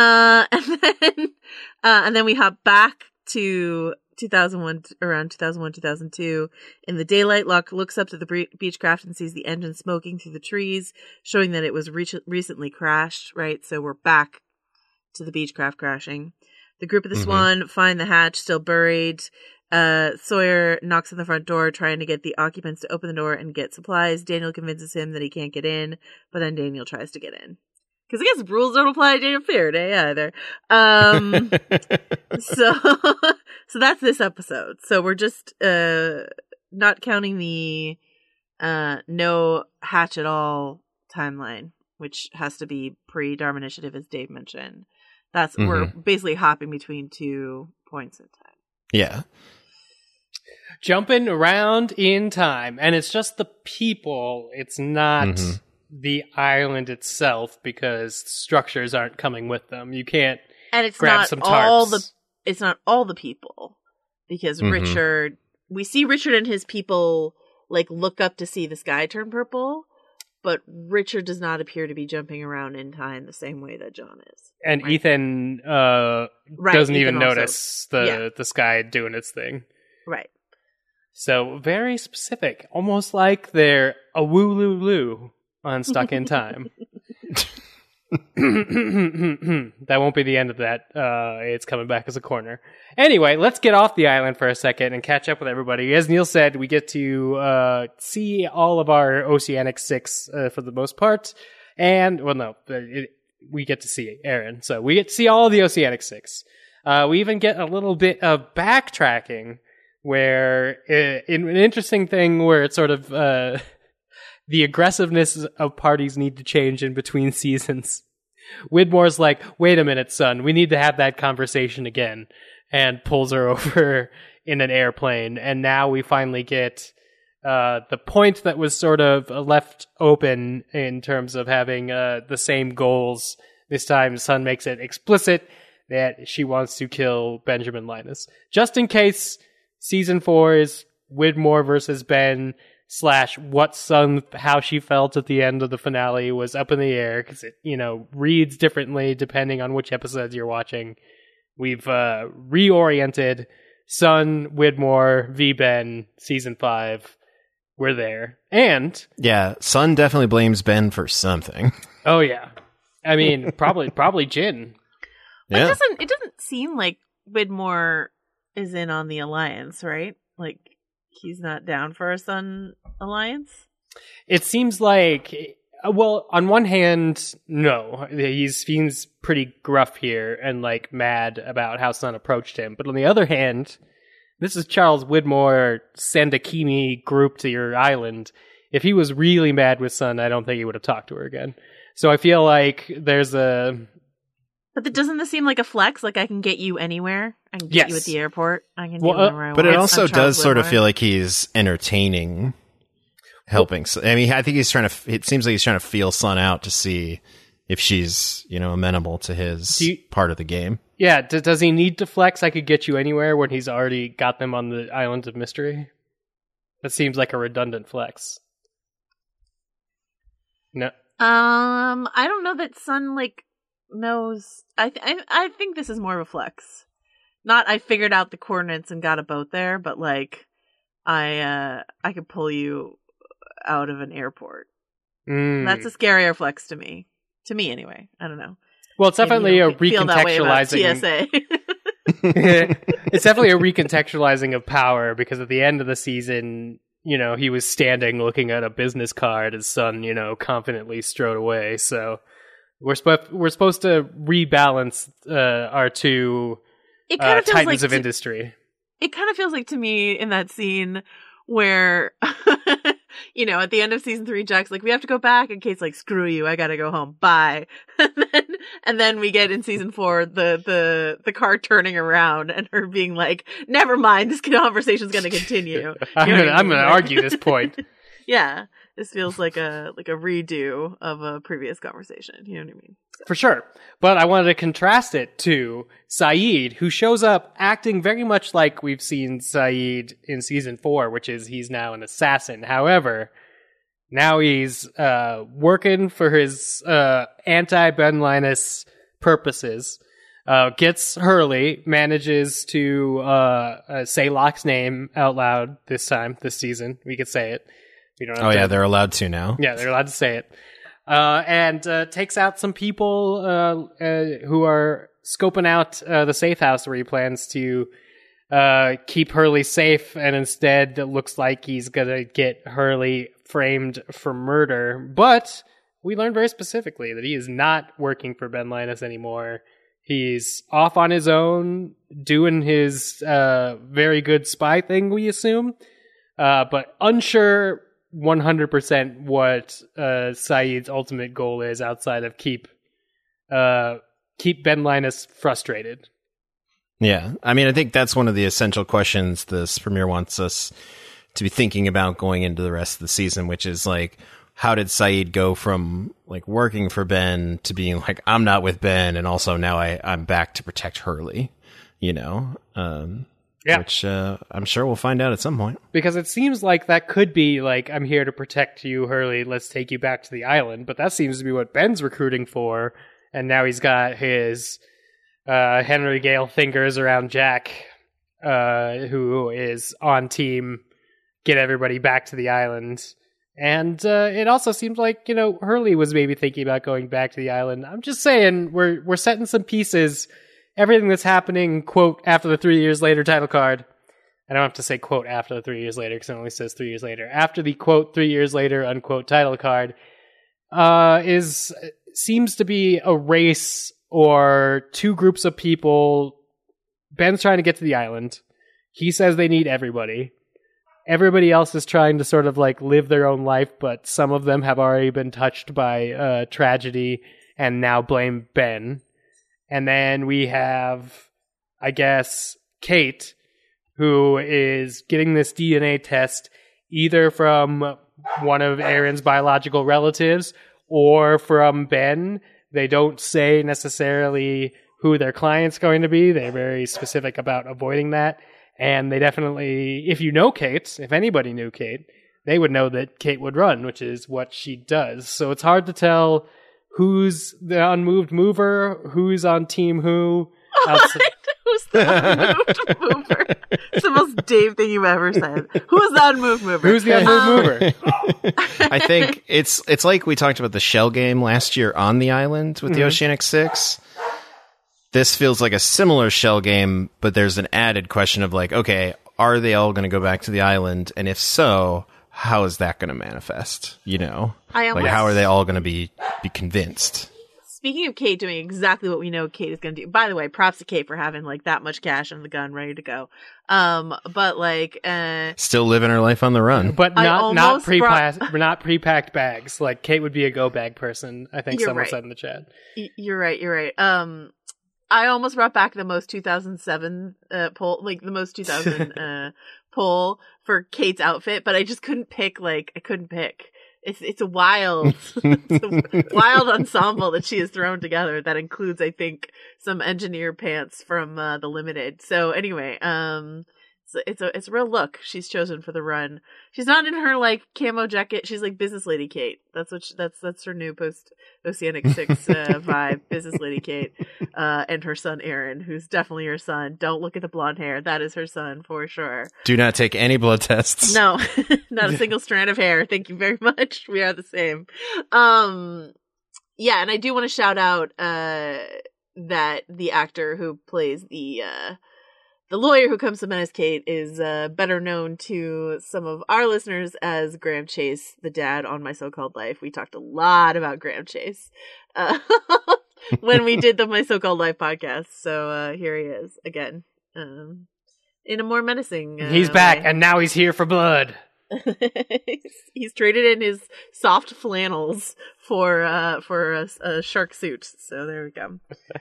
And then we hop back to 2001, around 2001, 2002. In the daylight, Locke looks up to the Beechcraft and sees the engine smoking through the trees, showing that it was recently crashed, right? So we're back to the Beechcraft crashing. The group of the Swan find the hatch still buried. Sawyer knocks on the front door, trying to get the occupants to open the door and get supplies. Daniel convinces him that he can't get in, but then Daniel tries to get in. Because I guess rules don't apply to Daniel Faraday either. So that's this episode. So we're just not counting the no hatch at all timeline, which has to be pre-Dharma Initiative, as Dave mentioned. That's we're basically hopping between 2 points in time. Yeah. Jumping around in time, and it's just the people. It's not the island itself, because structures aren't coming with them. You can't and it's grab not some tarps. It's not all the people, because Richard. We see Richard and his people like look up to see the sky turn purple, but Richard does not appear to be jumping around in time the same way that John is. And right? Ethan doesn't even notice the sky doing its thing. Right. So very specific, almost like they're a wooloo on Stuck in Time. That won't be the end of that. It's coming back as a corner. Anyway, let's get off the island for a second and catch up with everybody. As Neil said, we get to see all of our Oceanic 6 for the most part. And, well, no, we get to see Aaron. So we get to see all of the Oceanic 6. We even get a little bit of backtracking, where in an interesting thing where it's sort of the aggressiveness of parties need to change in between seasons. Widmore's like, wait a minute, son, we need to have that conversation again, and pulls her over in an airplane. And now we finally get the point that was sort of left open in terms of having the same goals. This time, Sun makes it explicit that she wants to kill Benjamin Linus. Just in case Season 4 is Widmore versus Ben / what Sun, how she felt at the end of the finale was up in the air, because it, reads differently depending on which episodes you're watching. We've reoriented Sun, Widmore, v Ben, Season 5. We're there. And yeah, Sun definitely blames Ben for something. Oh yeah. I mean, probably Jin. Yeah. It doesn't seem like Widmore is in on the alliance, right? Like, he's not down for a Sun alliance? It seems like, well, on one hand, no. He seems pretty gruff here and, like, mad about how Sun approached him. But on the other hand, this is Charles Widmore, send a Kimi group to your island. If he was really mad with Sun, I don't think he would have talked to her again. So I feel like there's a But doesn't this seem like a flex? Like I can get you anywhere. I can get you at the airport. I can get you wherever I want. But it also I'm does sort of Whitmore. feel like he's entertaining, helping. I mean, I think he's trying to. It seems like he's trying to feel Sun out to see if she's, amenable to his part of the game. Yeah, does he need to flex? I could get you anywhere when he's already got them on the Islands of Mystery. That seems like a redundant flex. No. I don't know that Sun knows. I think this is more of a flex. Not I figured out the coordinates and got a boat there, but I could pull you out of an airport. That's a scarier flex to me. To me, anyway. I don't know. Well, it's definitely a feel that way about recontextualizing. TSA. It's definitely a recontextualizing of power, because at the end of the season, he was standing looking at a business card as Sun, confidently strode away. So we're supposed to rebalance our two titans of industry. It kind of feels like to me in that scene where, at the end of season 3, Jack's like, we have to go back, and Kate's like, screw you, I gotta go home, bye. And then we get in season 4 the car turning around and her being like, never mind, this conversation's gonna continue. I'm gonna argue this point. Yeah, this feels like a redo of a previous conversation. You know what I mean? So. For sure. But I wanted to contrast it to Sayid, who shows up acting very much like we've seen Sayid in season 4, which is he's now an assassin. However, now he's working for his anti-Ben Linus purposes. Gets Hurley, manages to say Locke's name out loud this season. We could say it. We don't have to. They're allowed to now. Yeah, they're allowed to say it. And takes out some people who are scoping out the safe house where he plans to keep Hurley safe, and instead it looks like he's going to get Hurley framed for murder. But we learned very specifically that he is not working for Ben Linus anymore. He's off on his own, doing his very good spy thing, we assume, but unsure 100% what Sayid's ultimate goal is outside of keep Ben Linus frustrated. Yeah, I mean, I think that's one of the essential questions this premiere wants us to be thinking about going into the rest of the season, which is how did Sayid go from working for Ben to being I'm not with Ben, and also now I'm back to protect Hurley, Yeah. Which I'm sure we'll find out at some point. Because it seems like that could be I'm here to protect you, Hurley, let's take you back to the island. But that seems to be what Ben's recruiting for. And now he's got his Henry Gale fingers around Jack, who is on team get everybody back to the island. And it also seems like, Hurley was maybe thinking about going back to the island. I'm just saying, we're setting some pieces. Everything that's happening, quote, after the 3 years later title card. I don't have to say, quote, after the 3 years later, because it only says 3 years later. After the, quote, 3 years later, unquote, title card, seems to be a race or two groups of people. Ben's trying to get to the island. He says they need everybody. Everybody else is trying to sort of live their own life, but some of them have already been touched by tragedy and now blame Ben. And then we have, I guess, Kate, who is getting this DNA test either from one of Aaron's biological relatives or from Ben. They don't say necessarily who their client's going to be. They're very specific about avoiding that. And they definitely, if you know Kate, if anybody knew Kate, they would know that Kate would run, which is what she does. So it's hard to tell who's the unmoved mover, who's on team who. Who's the unmoved mover? It's the most Dave thing you've ever said. Who's the unmoved mover? Who's the unmoved mover? I think it's like we talked about the shell game last year on the island with the Oceanic Six. This feels like a similar shell game, but there's an added question of okay, are they all going to go back to the island? And if so, how is that going to manifest? How are they all going to be convinced? Speaking of Kate doing exactly what we know Kate is going to do. By the way, props to Kate for having that much cash and the gun ready to go. But still living her life on the run, but not pre-packed bags. Kate would be a go bag person. I think someone said in the chat. You're right. I almost brought back the most 2007 poll, like the most 2000 poll for Kate's outfit, but I just couldn't pick. I couldn't pick. It's a wild, it's a wild ensemble that she has thrown together that includes, I think, some engineer pants from the Limited. So anyway, it's a real look she's chosen for the run. She's not in her like camo jacket. She's like Business Lady Kate. That's her new post Oceanic 6 vibe, Business Lady Kate, and her son Aaron, who's definitely her son. Don't look at the blonde hair. That is her son for sure. Do not take any blood tests. No, not a single strand of hair. Thank you very much. We are the same. Yeah, and I do want to shout out that the actor who plays the lawyer who comes to menace Kate is better known to some of our listeners as Graham Chase, the dad on My So-Called Life. We talked a lot about Graham Chase when we did the My So-Called Life podcast. So here he is again, in a more menacing he's back, way. and now he's here for blood. He's traded in his soft flannels for a shark suit. So there we go.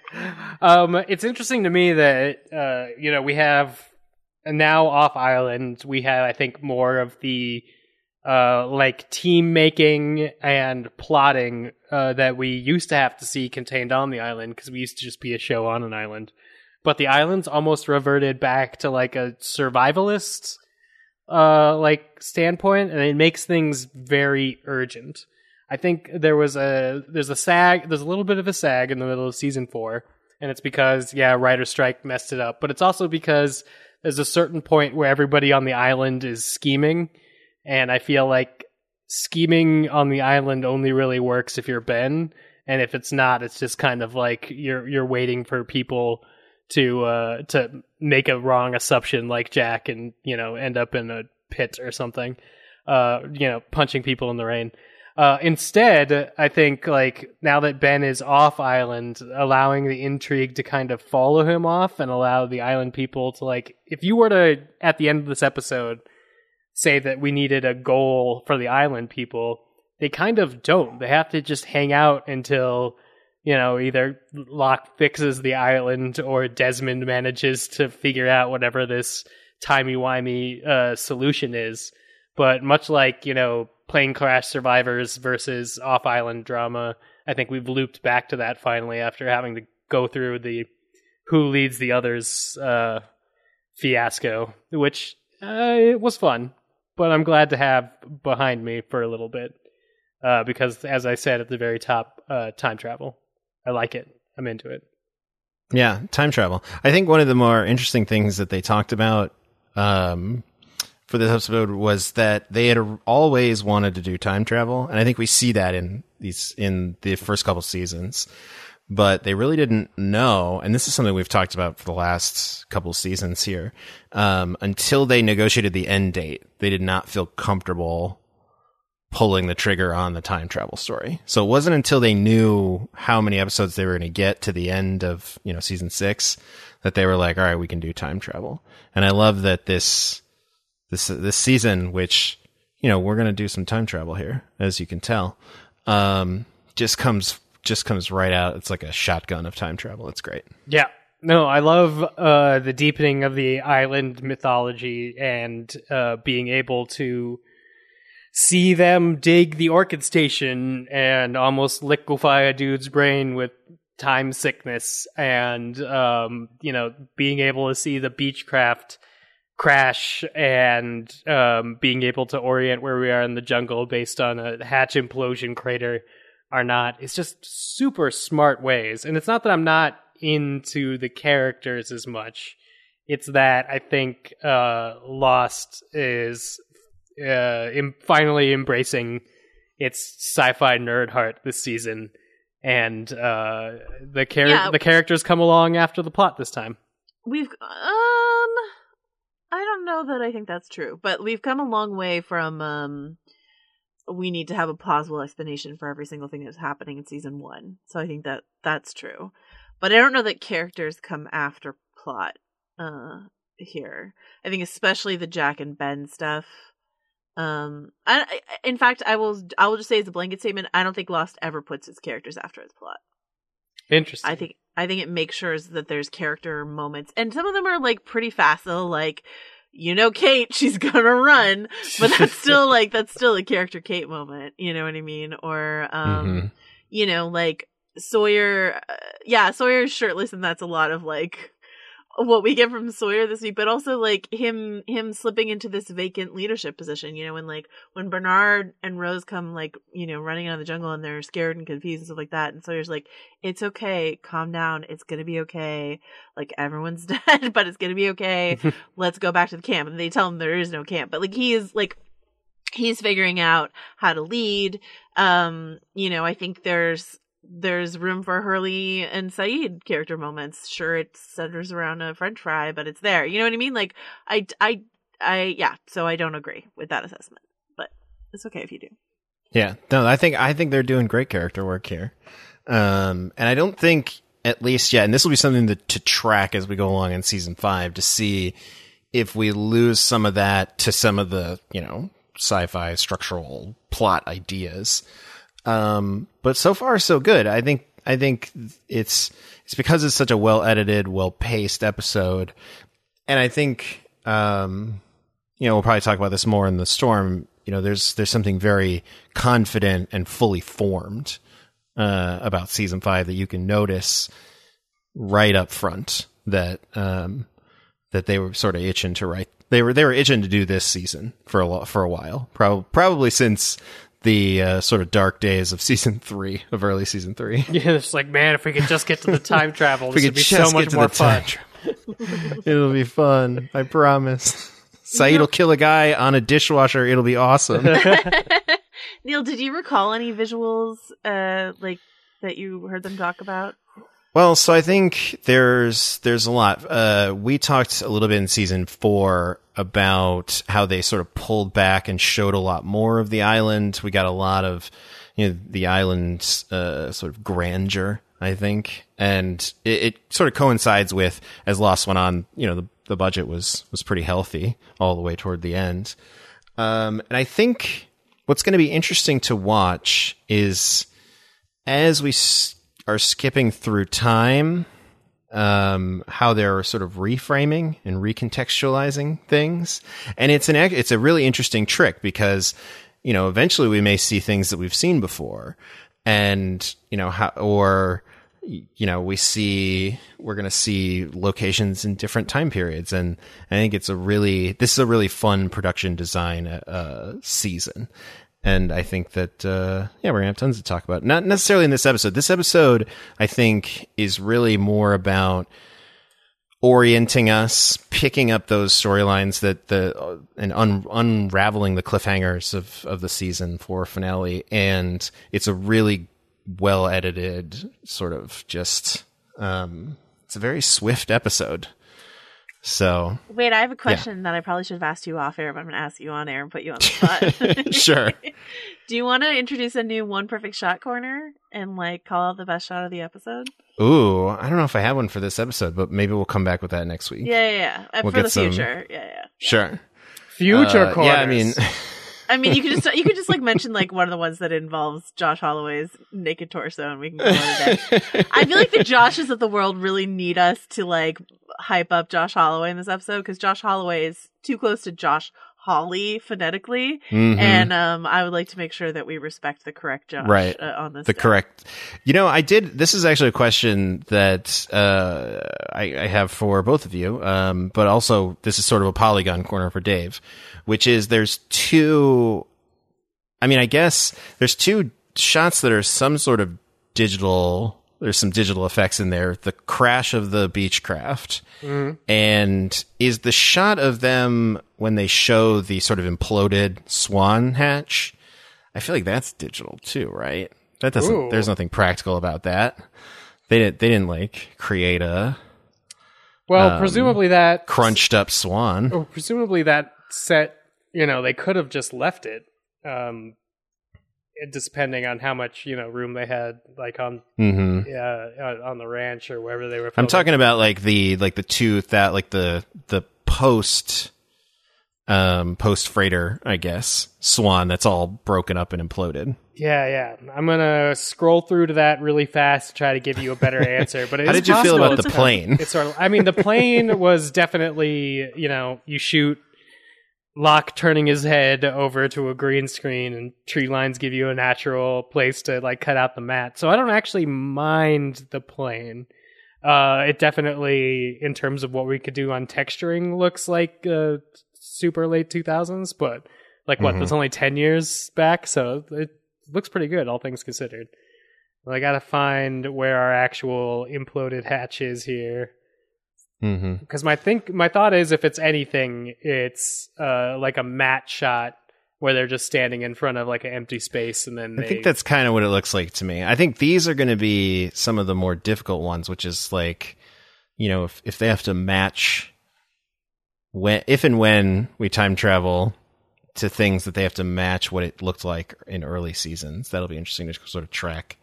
It's interesting to me that we have now off island. We have, I think, more of the like team making and plotting that we used to have to see contained on the island, because we used to just be a show on an island. But the island's almost reverted back to like a survivalist like standpoint, and it makes things very urgent. I think there's a little bit of a sag in the middle of season 4, and it's because writer strike messed it up, but it's also because there's a certain point where everybody on the island is scheming, and I feel like scheming on the island only really works if you're Ben, and if it's not, it's just kind of like you're waiting for people to make a wrong assumption like Jack and, end up in a pit or something, punching people in the rain. Instead, I think, like, now that Ben is off island, allowing the intrigue to kind of follow him off and allow the island people to, like, if you were to, at the end of this episode, say that we needed a goal for the island people, they kind of don't. They have to just hang out until, either Locke fixes the island or Desmond manages to figure out whatever this timey-wimey solution is. But much like, plane crash survivors versus off-island drama, I think we've looped back to that finally after having to go through the who leads the others fiasco, which it was fun, but I'm glad to have behind me for a little bit because, as I said at the very top, time travel. I like it. I'm into it. Yeah, time travel. I think one of the more interesting things that they talked about for this episode was that they had always wanted to do time travel, and I think we see that in the first couple seasons. But they really didn't know, and this is something we've talked about for the last couple seasons here, until they negotiated the end date. They did not feel comfortable pulling the trigger on the time travel story. So it wasn't until they knew how many episodes they were going to get to the end of, season 6 that they were like, all right, we can do time travel. And I love that this season, which, we're going to do some time travel here, as you can tell, just comes right out. It's like a shotgun of time travel. It's great. Yeah. No, I love the deepening of the island mythology and being able to see them dig the Orchid Station and almost liquefy a dude's brain with time sickness, and being able to see the Beechcraft crash and being able to orient where we are in the jungle based on a hatch implosion crater are not. It's just super smart ways, and it's not that I'm not into the characters as much. It's that I think Lost is finally embracing its sci-fi nerd heart this season, and the characters come along after the plot this time. We've I don't know that I think that's true, but we've come a long way from we need to have a plausible explanation for every single thing that's happening in season 1. So I think that's true, but I don't know that characters come after plot here. I think especially the Jack and Ben stuff. In fact, I will just say as a blanket statement, I don't think Lost ever puts its characters after its plot. Interesting. I think it makes sure that there's character moments, and some of them are like pretty facile, like, you know, Kate, she's gonna run, but that's still a character Kate moment, you know what I mean? Or you know, like Sawyer, Sawyer's shirtless, and that's a lot of like what we get from Sawyer this week, but also like him slipping into this vacant leadership position, you know, when Bernard and Rose come, like, you know, running out of the jungle and they're scared and confused and stuff like that, and Sawyer's like, it's okay, calm down, it's gonna be okay, like, everyone's dead, but it's gonna be okay, let's go back to the camp. And they tell him there is no camp, but like he's figuring out how to lead. You know, I think there's room for Hurley and Saeed character moments. Sure, it centers around a French fry, but it's there. You know what I mean? Like, so I don't agree with that assessment, but it's okay if you do. Yeah, no, I think they're doing great character work here. And I don't think, at least yet, and this will be something to track as we go along in season 5 to see if we lose some of that to some of the, you know, sci-fi structural plot ideas. But so far so good. I think it's because it's such a well edited, well paced episode. And I think, you know, we'll probably talk about this more in the Storm. You know, there's something very confident and fully formed, about season 5 that you can notice right up front that they were sort of itching to write. They were itching to do this season for a while, probably since the sort of dark days of season 3, of early season 3. Yeah, it's like, man, if we could just get to the time travel, this would be so much more fun. It'll be fun, I promise. Saeed will kill a guy on a dishwasher. It'll be awesome. Neil, did you recall any visuals like that you heard them talk about? Well, so I think there's a lot. We talked a little bit in season 4 about how they sort of pulled back and showed a lot more of the island. We got a lot of, you know, the island's sort of grandeur, I think, and it sort of coincides with, as Lost went on, you know, the budget was pretty healthy all the way toward the end. And I think what's going to be interesting to watch is, as we are skipping through time, how they're sort of reframing and recontextualizing things. And it's a really interesting trick because, you know, eventually we may see things that we've seen before, and, you know, we're going to see locations in different time periods. And I think this is a really fun production design season. And I think that, we're going to have tons to talk about. Not necessarily in this episode. This episode, I think, is really more about orienting us, picking up those storylines and unraveling the cliffhangers of the season 4 finale. And it's a really well edited sort of just, it's a very swift episode. So wait, I have a question that I probably should have asked you off air, but I'm going to ask you on air and put you on the spot. Sure. Do you want to introduce a new One Perfect Shot corner and like call out the best shot of the episode? Ooh, I don't know if I have one for this episode, but maybe we'll come back with that next week. Yeah. We'll for the future. Yeah. Sure. Future corners. Yeah, I mean, you could just like mention like one of the ones that involves Josh Holloway's naked torso, and we can go on that. I feel like the Joshes of the world really need us to like hype up Josh Holloway in this episode, because Josh Holloway is too close to Josh Hawley phonetically, and I would like to make sure that we respect the correct Josh on this. Correct. You know, this is actually a question that I have for both of you, but also this is sort of a Polygon corner for Dave, which is there's two shots that are some sort of digital. There's some digital effects in there. The crash of the Beechcraft. And is the shot of them when they show the sort of imploded swan hatch, I feel like that's digital too, right? That doesn't, there's nothing practical about that. They didn't like create a, presumably that crunched up swan. Oh, presumably that set, you know, they could have just left it. Depending on how much, you know, room they had, like on the ranch or wherever they were filming. I'm talking about like the post freighter, I guess, swan that's all broken up and imploded. Yeah. I'm gonna scroll through to that really fast to try to give you a better answer. But How did you feel about the plane? It's sort of. I mean, the plane was definitely. You shoot Locke turning his head over to a green screen, and tree lines give you a natural place to like cut out the matte. So I don't actually mind the plane. It definitely, in terms of what we could do on texturing, looks like super late 2000s, but like that's only 10 years back, so it looks pretty good, all things considered. Well, I gotta find where our actual imploded hatch is here. Because my thought is, if it's anything, it's like a matte shot where they're just standing in front of like an empty space, and then I think that's kind of what it looks like to me. I think these are going to be some of the more difficult ones, which is like, if they have to match if and when we time travel to things that they have to match what it looked like in early seasons. That'll be interesting to sort of track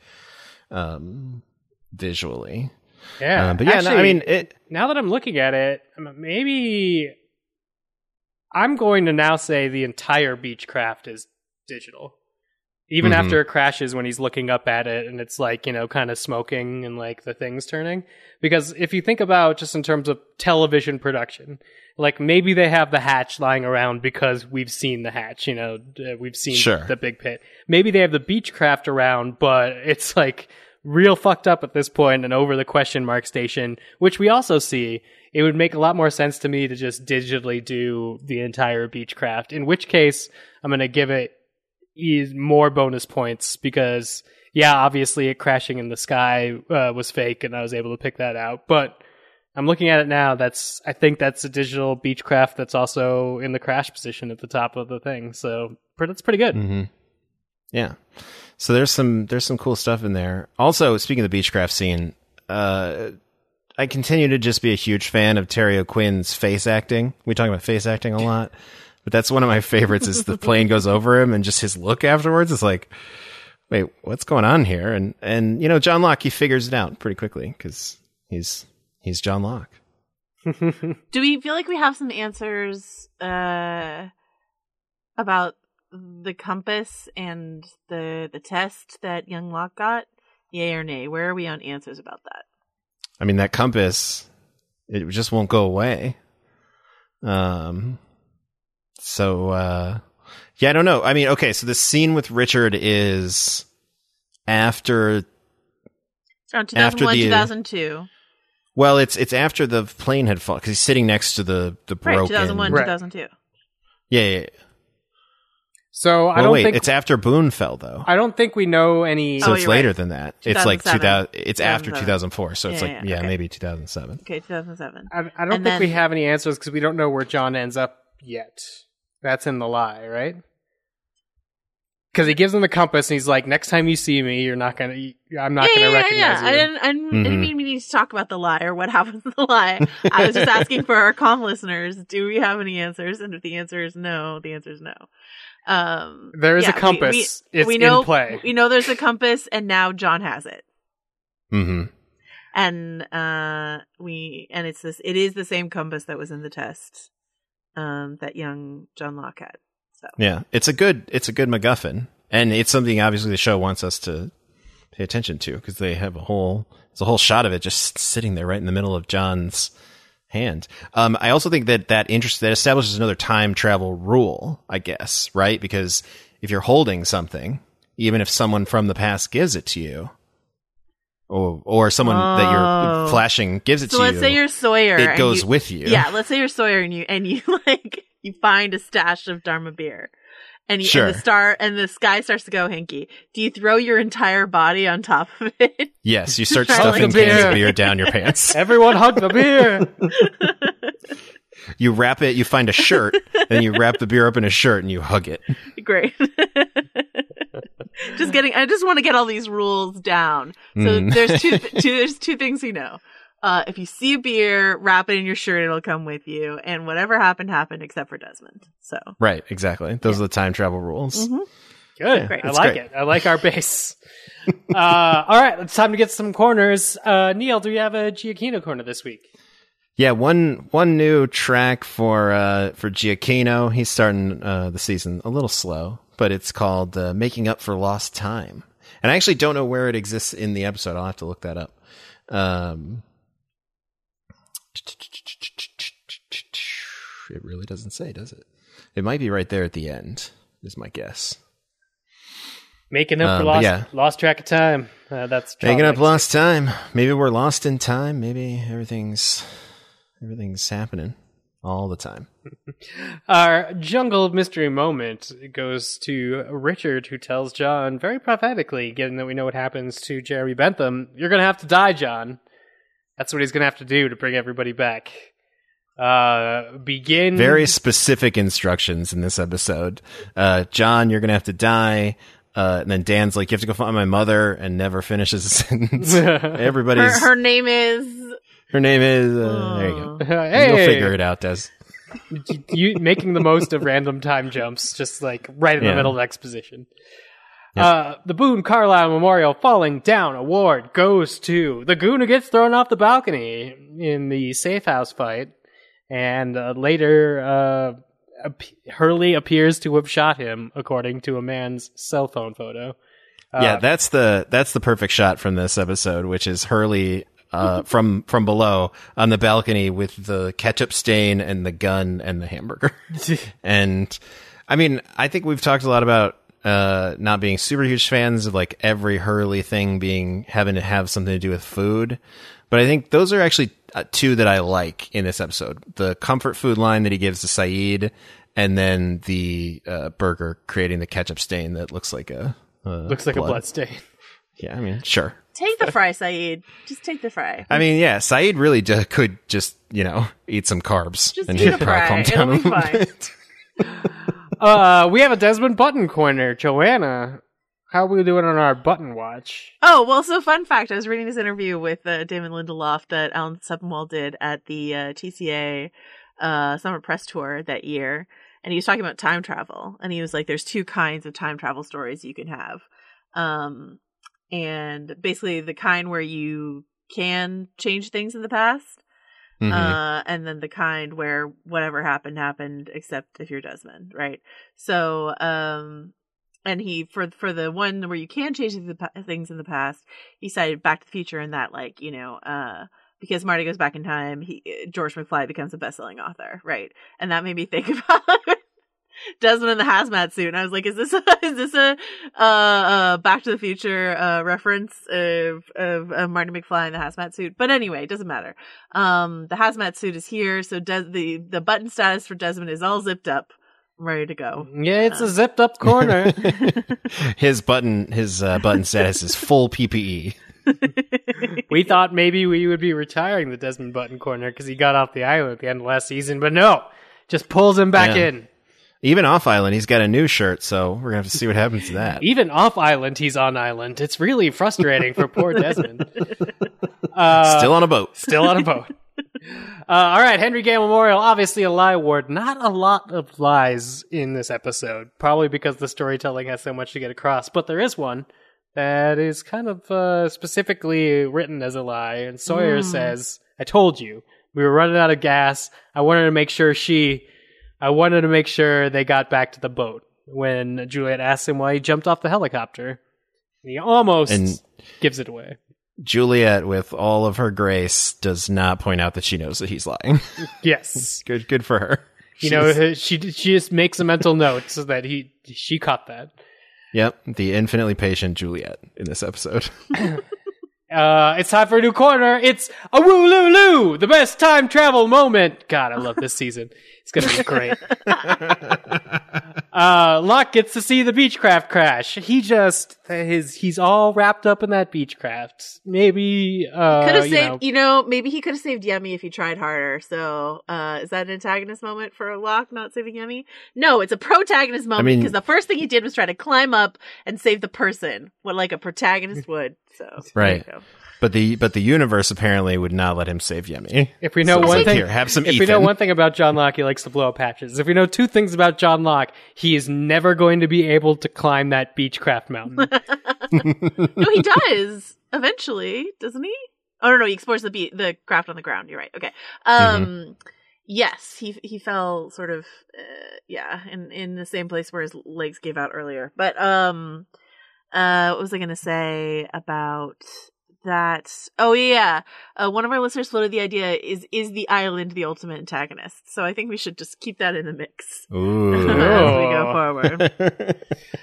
visually. Yeah, but yeah, actually, now that I'm looking at it, maybe I'm going to now say the entire Beechcraft is digital. Even after it crashes, when he's looking up at it and it's like, kind of smoking and like the thing's turning. Because if you think about just in terms of television production, like maybe they have the hatch lying around because we've seen the hatch, we've seen the big pit. Maybe they have the Beechcraft around, but it's like real fucked up at this point and over the question mark station, which we also see. It would make a lot more sense to me to just digitally do the entire Beechcraft, in which case I'm going to give it more bonus points because, yeah, obviously it crashing in the sky was fake and I was able to pick that out. But I'm looking at it now. I think that's a digital Beechcraft that's also in the crash position at the top of the thing. So that's pretty good. Yeah. So there's some cool stuff in there. Also, speaking of the Beechcraft scene, I continue to just be a huge fan of Terry O'Quinn's face acting. We talk about face acting a lot, but that's one of my favorites is the plane goes over him and just his look afterwards. It's like, wait, what's going on here? And John Locke, he figures it out pretty quickly because he's John Locke. Do we feel like we have some answers about the compass and the test that young Locke got? Yay or nay? Where are we on answers about that? I mean, that compass, it just won't go away. Yeah, I don't know. I mean, okay, so the scene with Richard is after... It's around 2001, 2002. Well, it's after the plane had fallen, because he's sitting next to the broken... Right, 2001, 2002. Yeah. So I don't think it's after Boone fell though. I don't think we know any. So it's later than that. It's like 2000. It's 2007. after 2004. So it's okay. Maybe 2007. Okay, 2007. I don't think we have any answers because we don't know where John ends up yet. That's in the lie, right? Because he gives him the compass and he's like, "Next time you see me, I'm not gonna recognize you." I didn't mean we need to talk about the lie or what happens in the lie. I was just asking for our comm listeners: do we have any answers? And if the answer is no, the answer is no. There is a compass. It's in play. We know there's a compass, and now John has it. Mm-hmm. And it is the same compass that was in the test that young John Locke had. So yeah, it's a good MacGuffin, and it's something obviously the show wants us to pay attention to because they have a whole shot of it just sitting there right in the middle of John's hand. I also think that establishes another time travel rule, I guess, right? Because if you're holding something, even if someone from the past gives it to you, or someone that you're flashing gives it to you, let's say you're Sawyer, it goes with you. Yeah, let's say you're Sawyer and you like you find a stash of Dharma beer. And, and the sky starts to go hinky. Do you throw your entire body on top of it? Yes, you start stuffing cans of beer down your pants. Everyone hug the beer. You wrap it, you find a shirt, and you wrap the beer up in a shirt and you hug it. Great. I just want to get all these rules down. So there's two things we know. If you see a beer, wrap it in your shirt, it'll come with you. And whatever happened except for Desmond. So right, exactly. Those are the time travel rules. Mm-hmm. Good. Great. I like it. I like our base. All right, it's time to get some corners. Neil, do you have a Giacchino corner this week? Yeah, one new track for Giacchino. He's starting the season a little slow but it's called Making Up for Lost Time. And I actually don't know where it exists in the episode. I'll have to look that up. It really doesn't say, does it? It might be right there at the end, is my guess. Making up for lost track of time. That's Making up lost time. Maybe we're lost in time. Maybe everything's happening all the time. Our jungle of mystery moment goes to Richard, who tells John very prophetically, given that we know what happens to Jeremy Bentham, "You're going to have to die, John." That's what he's going to have to do to bring everybody back. Very specific instructions in this episode. John, you're going to have to die. And then Dan's like, "You have to go find my mother," and never finishes a sentence. Everybody's her name is. There you go. Hey. You'll figure it out, Des. You making the most of random time jumps, just like right in the middle of exposition. Yep. The Boone Carlyle Memorial Falling Down Award goes to the goon who gets thrown off the balcony in the safe house fight, and later Hurley appears to have shot him, according to a man's cell phone photo. That's the perfect shot from this episode, which is Hurley from below on the balcony with the ketchup stain and the gun and the hamburger. And I mean, I think we've talked a lot about not being super huge fans of like every Hurley thing having to have something to do with food. But I think those are actually two that I like in this episode. The comfort food line that he gives to Saeed, and then the burger creating the ketchup stain that looks like a blood stain. Yeah, I mean, sure. Take the fry, Saeed. Just take the fry. I mean, yeah, Saeed really could just, eat some carbs. Just and eat a fry. It'll be fine. We have a Desmond Button corner. Joanna, how are we doing on our Button watch? Oh, well, so fun fact. I was reading this interview with Damon Lindelof that Alan Sepinwall did at the TCA Summer Press Tour that year. And he was talking about time travel. And he was like, there's two kinds of time travel stories you can have. And basically the kind where you can change things in the past. Mm-hmm. And then the kind where whatever happened, except if you're Desmond, right? So, and he, for the one where you can change things in the past, he cited Back to the Future in that, like, because Marty goes back in time, George McFly becomes a best-selling author, right? And that made me think about Desmond in the hazmat suit, and I was like, is this a Back to the Future reference of Marty McFly in the hazmat suit? But anyway, it doesn't matter. The hazmat suit is here, so the button status for Desmond is all zipped up, ready to go. Yeah, it's a zipped up corner. His button status is full PPE. We thought maybe we would be retiring the Desmond Button corner because he got off the island at the end of last season, but no, just pulls him back in. Even off island, he's got a new shirt, so we're gonna have to see what happens to that. Even off island, he's on island. It's really frustrating for poor Desmond. Still on a boat. All right, Henry Gale Memorial, obviously a lie award. Not a lot of lies in this episode, probably because the storytelling has so much to get across, but there is one that is kind of specifically written as a lie. And Sawyer says, "I told you, we were running out of gas. I wanted to make sure they got back to the boat." When Juliet asks him why he jumped off the helicopter, he almost gives it away. Juliet, with all of her grace, does not point out that she knows that he's lying. Yes. Good for her. She just makes a mental note so that she caught that. Yep, the infinitely patient Juliet in this episode. It's time for a new corner. It's a woo-loo-loo, the best time travel moment. God, I love this season. It's going to be great. Locke gets to see the Beechcraft crash. He's all wrapped up in that Beechcraft. Maybe, maybe he could have saved Yemi if he tried harder. So, is that an antagonist moment for Locke not saving Yemi? No, it's a protagonist moment because the first thing he did was try to climb up and save the person, like a protagonist would. So, right. But the universe apparently would not let him save Yemi. If we know one thing, here, have some. If we know one thing about John Locke, he likes to blow up patches. If we know two things about John Locke, he is never going to be able to climb that Beechcraft mountain. No, he does eventually, doesn't he? Oh no, he explores the craft on the ground. You're right. Okay. Yes, he fell sort of, in the same place where his legs gave out earlier. But what was I going to say about that? Oh yeah, one of our listeners floated the idea: is the island the ultimate antagonist? So I think we should just keep that in the mix as we go forward.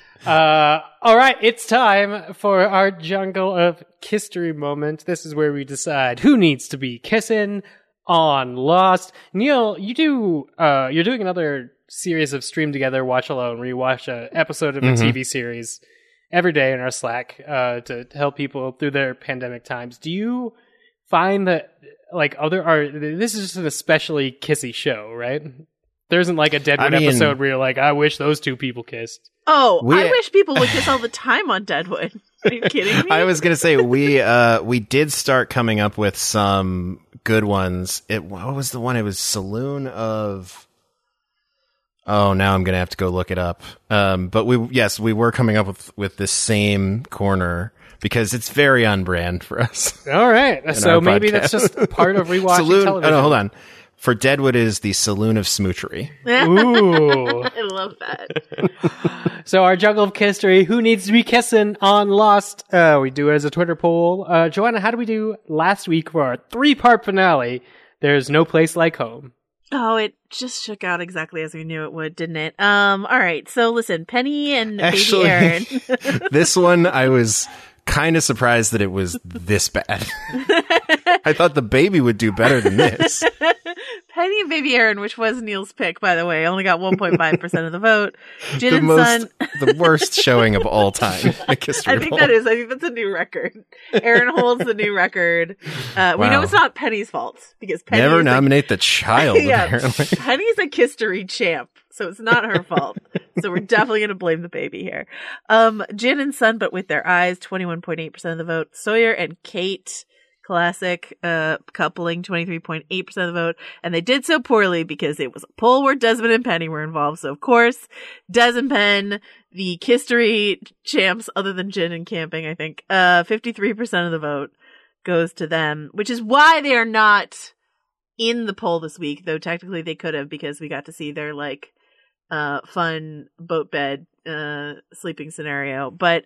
All right, it's time for our Jungle of History moment. This is where we decide who needs to be kissing on Lost. Neil, you're doing another series of Stream Together, Watch Alone, where you watch an episode of a TV series every day in our Slack to help people through their pandemic times. Do you find that this is just an especially kissy show, right? There isn't like a Deadwood episode where you're like, I wish those two people kissed. Oh, I wish people would kiss all the time on Deadwood. Are you kidding me? I was going to say, we did start coming up with some good ones. What was the one? It was Saloon of... Oh, now I'm going to have to go look it up. But we were coming up with this same corner because it's very on brand for us. All right. So maybe that's just part of rewatching television. Oh, no, hold on. For Deadwood is the Saloon of Smoochery. Ooh. I love that. So our Jungle of History, who needs to be kissing on Lost? We do it as a Twitter poll. Joanna, how did we do last week for our 3-part finale? There's no place like home. Oh, it just shook out exactly as we knew it would, didn't it? All right. So listen, Penny and baby Aaron. This one, I was kind of surprised that it was this bad. I thought the baby would do better than this. Penny and baby Aaron, which was Neil's pick, by the way, only got 1.5% of the vote. Jin and Sun. The worst showing of all time. I think that's a new record. Aaron holds the new record. We know it's not Penny's fault because Penny never nominate the child. Apparently, Penny's a Kistery champ, so it's not her fault. So we're definitely going to blame the baby here. Jin and Sun, but with their eyes, 21.8% of the vote. Sawyer and Kate. Classic coupling, 23.8% of the vote. And they did so poorly because it was a poll where Desmond and Penny were involved. So, of course, Des and Penn, the Kistery champs, other than Jin and camping, I think, 53% of the vote goes to them, which is why they are not in the poll this week, though technically they could have because we got to see their, fun boat bed sleeping scenario. But,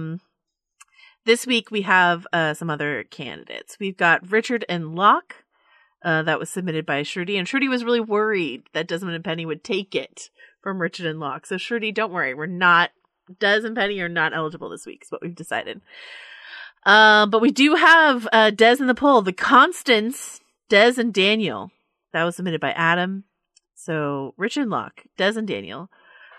this week we have some other candidates. We've got Richard and Locke. That was submitted by Shruti. And Shruti was really worried that Desmond and Penny would take it from Richard and Locke. So Shruti, don't worry. Des and Penny are not eligible this week is what we've decided. But we do have Des in the poll. The Constants, Des and Daniel. That was submitted by Adam. So Richard and Locke, Des and Daniel.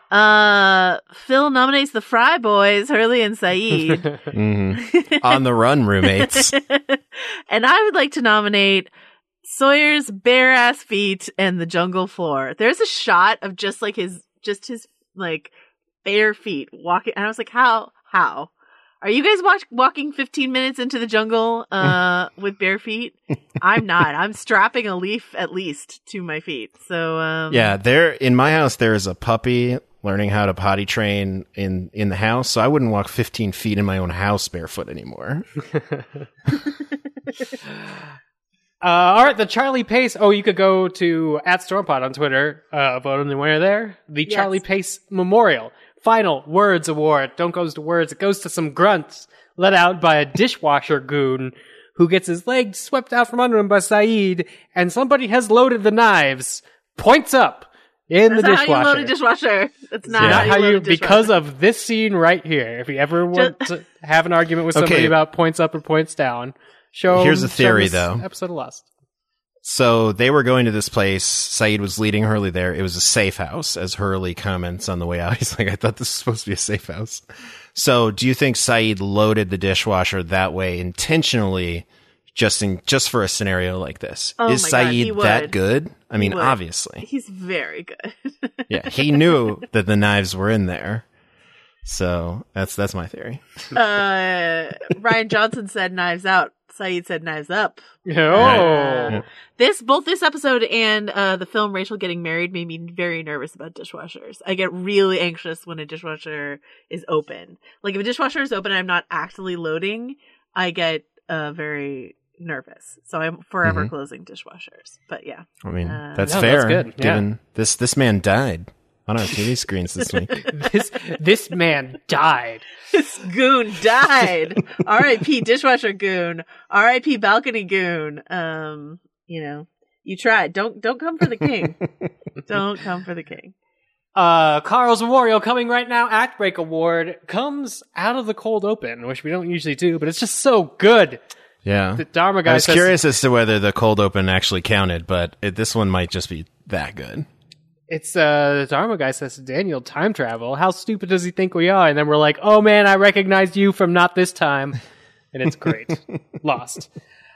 Phil nominates the Fry Boys, Hurley and Saeed. On the run, roommates. And I would like to nominate Sawyer's bare ass feet and the jungle floor. There's a shot of just his bare feet walking, and I was like, how? Are you guys walking 15 minutes into the jungle with bare feet? I'm not. I'm strapping a leaf at least to my feet. So there in my house there is a puppy learning how to potty train in the house, so I wouldn't walk 15 feet in my own house barefoot anymore. All right, the Charlie Pace. Oh, you could go to @StormPod on Twitter. Vote on the winner there. The Charlie Pace Memorial Final Words Award. Don't goes to words. It goes to some grunts let out by a dishwasher goon who gets his leg swept out from under him by Saeed, and somebody has loaded the knives. Points up in the dishwasher. That's not how you load a dishwasher. That's not how you load a dishwasher. Because of this scene right here. If you ever want to have an argument with somebody about points up or points down, here's a theory, though. Episode of Lost. So they were going to this place. Saeed was leading Hurley there. It was a safe house, as Hurley comments on the way out. He's like, I thought this was supposed to be a safe house. So do you think Saeed loaded the dishwasher that way intentionally, just for a scenario like this? Oh Is Saeed that good? I mean, would. obviously. He's very good. Yeah, he knew that the knives were in there. So that's my theory. Ryan Johnson said knives out. Saeed said knives up. Oh. Both this episode and the film Rachel Getting Married made me very nervous about dishwashers. I get really anxious when a dishwasher is open. Like if a dishwasher is open and I'm not actively loading, I get very, nervous. So I'm forever closing dishwashers. But yeah. I mean, that's no, fair. that's good. Yeah. Given this man died on our TV screens this week. This man died. This goon died. R.I.P. dishwasher goon. R.I.P. balcony goon. You tried. Don't come for the king. Don't come for the king. Carl's Memorial coming right now. Act Break Award comes out of the cold open, which we don't usually do, but it's just so good. Yeah. The Dharma guy I was curious as to whether the cold open actually counted, but this one might just be that good. It's the Dharma guy says to Daniel, time travel. How stupid does he think we are? And then we're like, oh man, I recognized you from Not This Time. And it's great. Lost.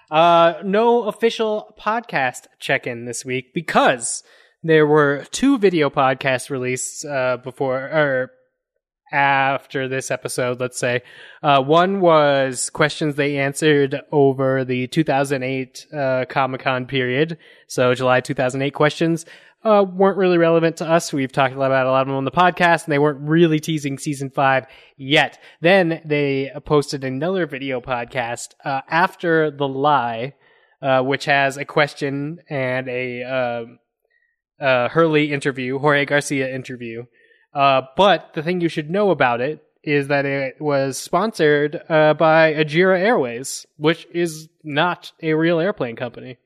No official podcast check-in this week because there were 2 video podcasts released before or after this episode, let's say. One was questions they answered over the 2008 Comic-Con period. So July 2008 questions weren't really relevant to us. We've talked about a lot of them on the podcast, and they weren't really teasing season 5 yet. Then they posted another video podcast after The Lie, which has a question and a Hurley interview, Jorge Garcia interview. But the thing you should know about it is that it was sponsored by Ajira Airways, which is not a real airplane company.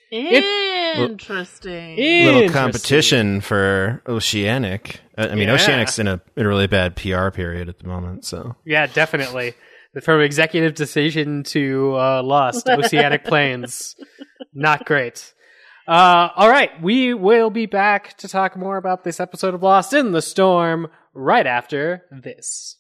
Interesting. Little competition for Oceanic. I mean, Oceanic's in a really bad PR period at the moment, so. Yeah, definitely. From executive decision to Lost, Oceanic Planes. Not great. All right, we will be back to talk more about this episode of Lost in the Storm right after this.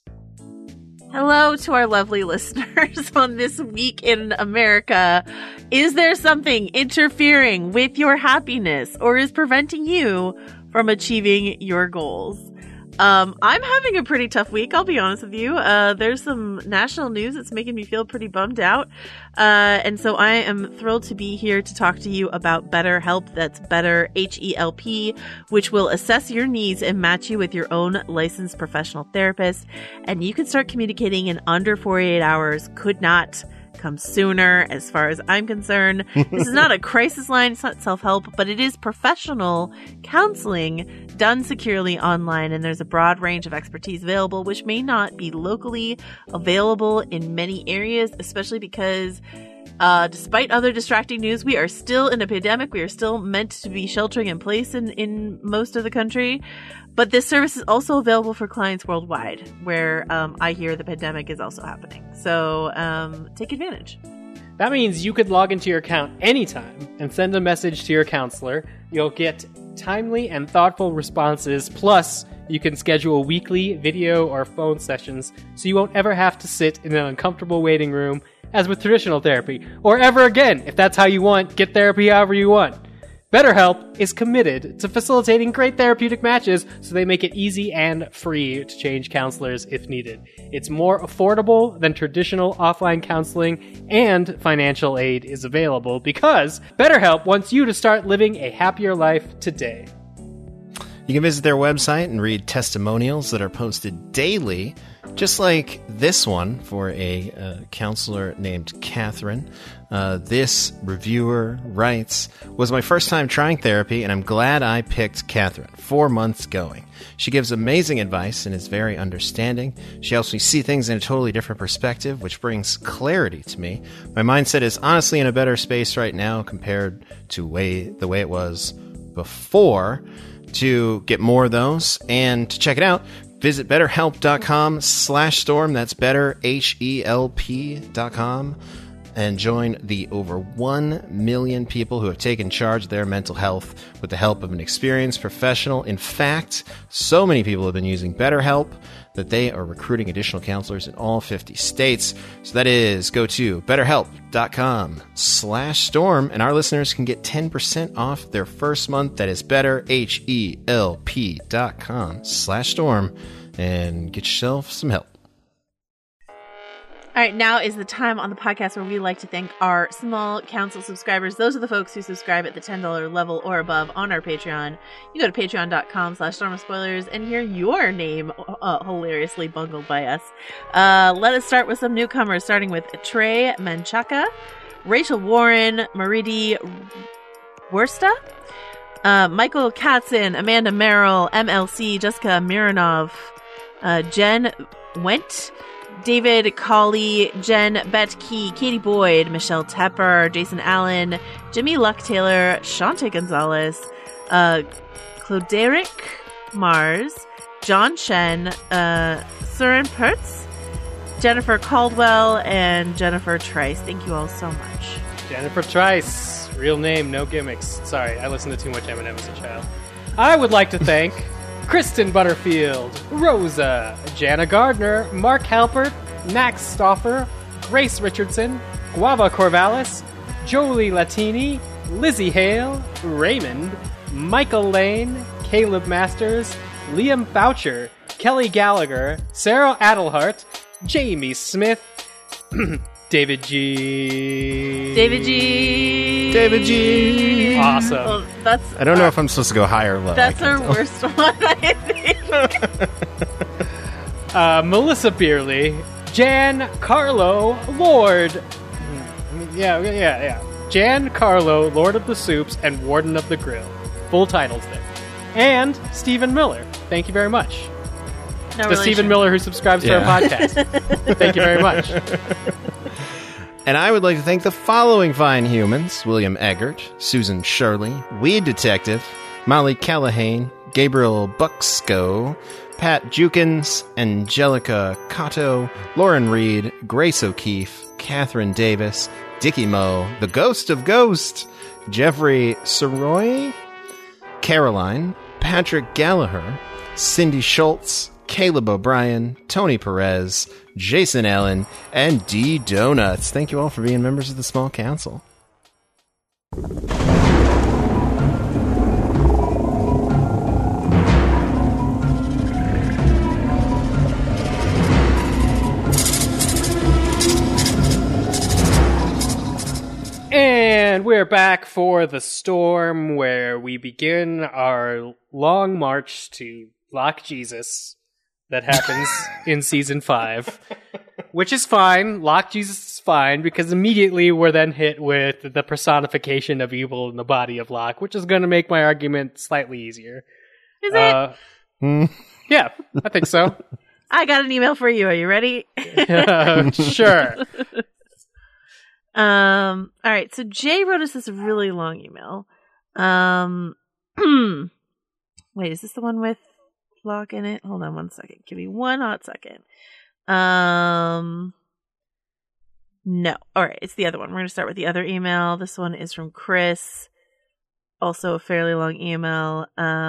Hello to our lovely listeners on This Week in America. Is there something interfering with your happiness or is preventing you from achieving your goals? I'm having a pretty tough week, I'll be honest with you. There's some national news that's making me feel pretty bummed out. And so I am thrilled to be here to talk to you about BetterHelp. That's Better, H-E-L-P, which will assess your needs and match you with your own licensed professional therapist. And you can start communicating in under 48 hours. Could not come sooner as far as I'm concerned. This is not a crisis line. It's not self-help, but it is professional counseling done securely online. And there's a broad range of expertise available, which may not be locally available in many areas, especially because despite other distracting news, we are still in a pandemic. We are still meant to be sheltering in place in most of the country. But this service is also available for clients worldwide, where I hear the pandemic is also happening. So take advantage. That means you could log into your account anytime and send a message to your counselor. You'll get timely and thoughtful responses. Plus, you can schedule weekly video or phone sessions so you won't ever have to sit in an uncomfortable waiting room as with traditional therapy. Or ever again, if that's how you want, get therapy however you want. BetterHelp is committed to facilitating great therapeutic matches, so they make it easy and free to change counselors if needed. It's more affordable than traditional offline counseling, and financial aid is available because BetterHelp wants you to start living a happier life today. You can visit their website and read testimonials that are posted daily, just like this one for a counselor named Catherine. This reviewer writes, "Was my first time trying therapy, and I'm glad I picked Catherine. 4 months going. She gives amazing advice and is very understanding. She helps me see things in a totally different perspective, which brings clarity to me. My mindset is honestly in a better space right now compared to the way it was before. To get more of those and to check it out, visit betterhelp.com/storm. That's better, HELP.com. And join the over 1 million people who have taken charge of their mental health with the help of an experienced professional. In fact, so many people have been using BetterHelp that they are recruiting additional counselors in all 50 states. So that is, go to betterhelp.com/storm, and our listeners can get 10% off their first month. That is better, HELP.com/storm, and get yourself some help. All right, now is the time on the podcast where we like to thank our small council subscribers. Those are the folks who subscribe at the $10 level or above on our Patreon. You go to patreon.com/StormOfSpoilers and hear your name hilariously bungled by us. Let us start with some newcomers, starting with Trey Menchaca, Rachel Warren, Maridi Worsta, Michael Katzen, Amanda Merrill, MLC, Jessica Mironov, Jen Went, David Colley, Jen Betke, Katie Boyd, Michelle Tepper, Jason Allen, Jimmy Luck Taylor, Shante Gonzalez, Cloderic Mars, John Shen, Søren Pertz, Jennifer Caldwell, and Jennifer Trice. Thank you all so much. Jennifer Trice. Real name, no gimmicks. Sorry, I listened to too much Eminem as a child. I would like to thank Kristen Butterfield, Rosa, Jana Gardner, Mark Halpert, Max Stoffer, Grace Richardson, Guava Corvallis, Jolie Latini, Lizzie Hale, Raymond, Michael Lane, Caleb Masters, Liam Boucher, Kelly Gallagher, Sarah Adelhart, Jamie Smith, David G. David G. Awesome. Well, that's I don't know if I'm supposed to go high or low. that's our worst one, I think. Melissa Beerley, Jan Carlo Lord. Yeah. Jan Carlo, Lord of the Soups and Warden of the Grill. Full titles there. And Stephen Miller. Thank you very much. No The Stephen relation. Miller who subscribes to our podcast. Thank you very much. And I would like to thank the following fine humans: William Eggert, Susan Shirley, Weed Detective, Molly Callahan, Gabriel Bucksco, Pat Jukins, Angelica Cotto, Lauren Reed, Grace O'Keefe, Catherine Davis, Dickie Moe, The Ghost of Ghost, Jeffrey Soroy, Caroline, Patrick Gallagher, Cindy Schultz, Caleb O'Brien, Tony Perez, Jason Allen, and D Donuts. Thank you all for being members of the Small Council. And we're back for the storm, where we begin our long march to Loch Jesus that happens in season 5, which is fine. Loch Jesus is fine because immediately we're then hit with the personification of evil in the body of Loch, which is going to make my argument slightly easier. Is it? Yeah, I think so. I got an email for you. Are you ready? Sure. All right. So Jay wrote us this really long email. Wait, is this the one with Loch in it? Hold on one second. Give me one hot second. No. All right. It's the other one. We're going to start with the other email. This one is from Chris. Also a fairly long email.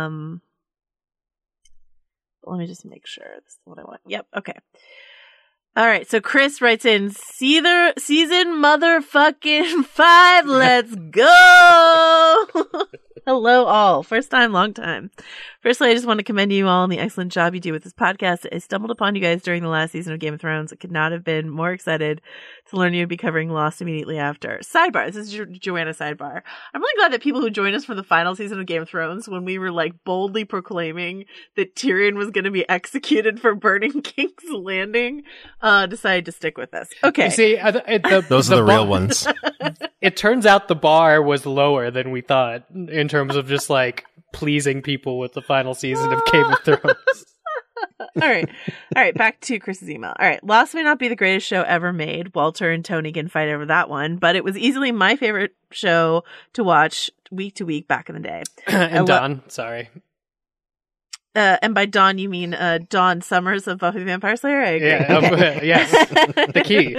Let me just make sure this is what I want. Yep. Okay. All right. So Chris writes in, season motherfucking 5. Let's go. Hello, all. First time, long time. Firstly, I just want to commend you all on the excellent job you do with this podcast. I stumbled upon you guys during the last season of Game of Thrones. I could not have been more excited to learn you'd be covering Lost immediately after. Sidebar. This is Joanna sidebar. I'm really glad that people who joined us for the final season of Game of Thrones, when we were like boldly proclaiming that Tyrion was going to be executed for burning King's Landing, decided to stick with us. Okay. You see, Those are the real ones. It turns out the bar was lower than we thought in terms of just like pleasing people with the final season of Game of Thrones. All right. Back to Chris's email. All right. Lost may not be the greatest show ever made. Walter and Tony can fight over that one, but it was easily my favorite show to watch week to week back in the day. And Dawn, sorry. And by Dawn, you mean Dawn Summers of Buffy the Vampire Slayer? I agree. Yeah, yes. The key.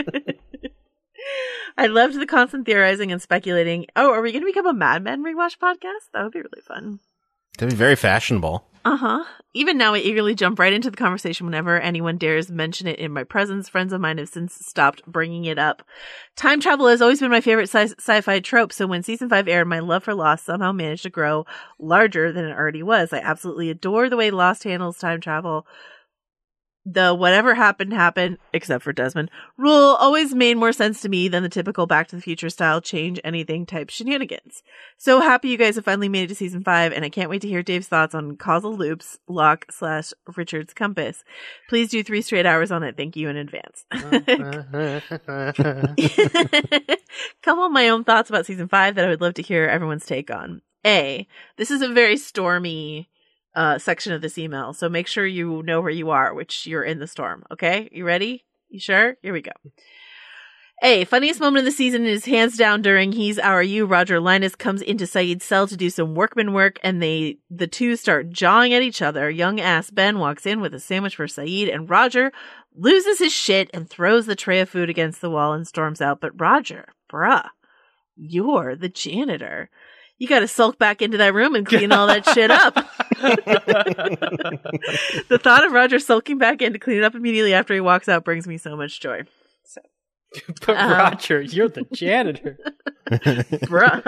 I loved the constant theorizing and speculating. Oh, are we going to become a Mad Men rewatch podcast? That would be really fun. That'd be very fashionable. Uh-huh. Even now, I eagerly jump right into the conversation whenever anyone dares mention it in my presence. Friends of mine have since stopped bringing it up. Time travel has always been my favorite sci-fi trope, so when season 5 aired, my love for Lost somehow managed to grow larger than it already was. I absolutely adore the way Lost handles time travel. The whatever happened, except for Desmond, rule always made more sense to me than the typical Back to the Future style change anything type shenanigans. So happy you guys have finally made it to season 5, and I can't wait to hear Dave's thoughts on causal loops, Locke/Richard's compass. Please do 3 straight hours on it. Thank you in advance. Couple of my own thoughts about season 5 that I would love to hear everyone's take on. A, this is a very stormy section of this email, so make sure you know where you are, which you're in the storm. Okay, you ready? You sure? Here we go. A, funniest moment of the season is hands down during He's Our You. Roger Linus comes into Saeed's cell to do some workman work, and the two start jawing at each other. Young ass Ben walks in with a sandwich for Saeed, and Roger loses his shit and throws the tray of food against the wall and storms out. But Roger, bruh, you're the janitor. You gotta sulk back into that room and clean all that shit up. The thought of Roger sulking back in to clean it up immediately after he walks out brings me so much joy. So, but Roger, you're the janitor. Bruh.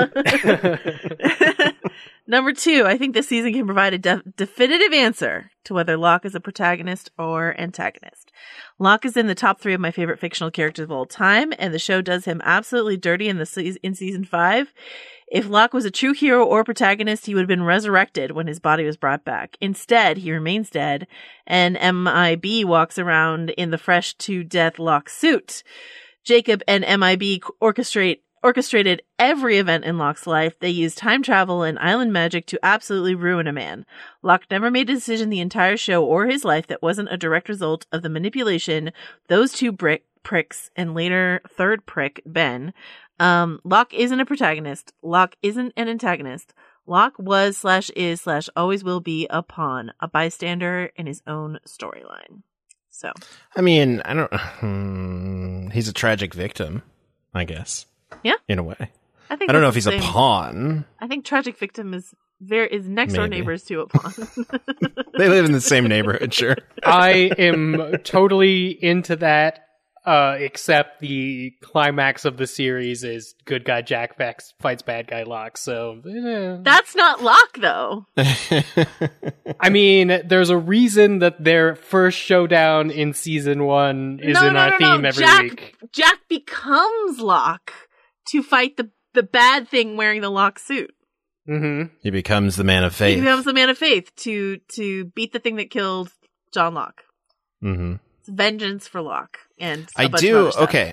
Number 2, I think this season can provide a definitive answer to whether Locke is a protagonist or antagonist. Locke is in the top 3 of my favorite fictional characters of all time, and the show does him absolutely dirty in season 5. If Locke was a true hero or protagonist, he would have been resurrected when his body was brought back. Instead, he remains dead, and MIB walks around in the fresh to death Locke suit. Jacob and MIB orchestrated every event in Locke's life. They used time travel and island magic to absolutely ruin a man. Locke never made a decision the entire show or his life that wasn't a direct result of the manipulation those two pricks and later third prick, Ben. Locke isn't a protagonist. Locke isn't an antagonist. Locke was/is/always will be a pawn, a bystander in his own storyline. So, I mean, he's a tragic victim, I guess. Yeah, in a way. I think I don't know if he's a pawn. I think tragic victim is next door neighbors to a pawn. They live in the same neighborhood, sure. I am totally into that. Except the climax of the series is good guy Jack fights bad guy Locke. So that's not Locke, though. I mean, there's a reason that their first showdown in season 1 is in our theme every week. Jack becomes Locke to fight the bad thing wearing the Locke suit. Mm-hmm. He becomes the man of faith. He becomes the man of faith to beat the thing that killed John Locke. Mm-hmm. It's vengeance for Locke. And I do. Okay.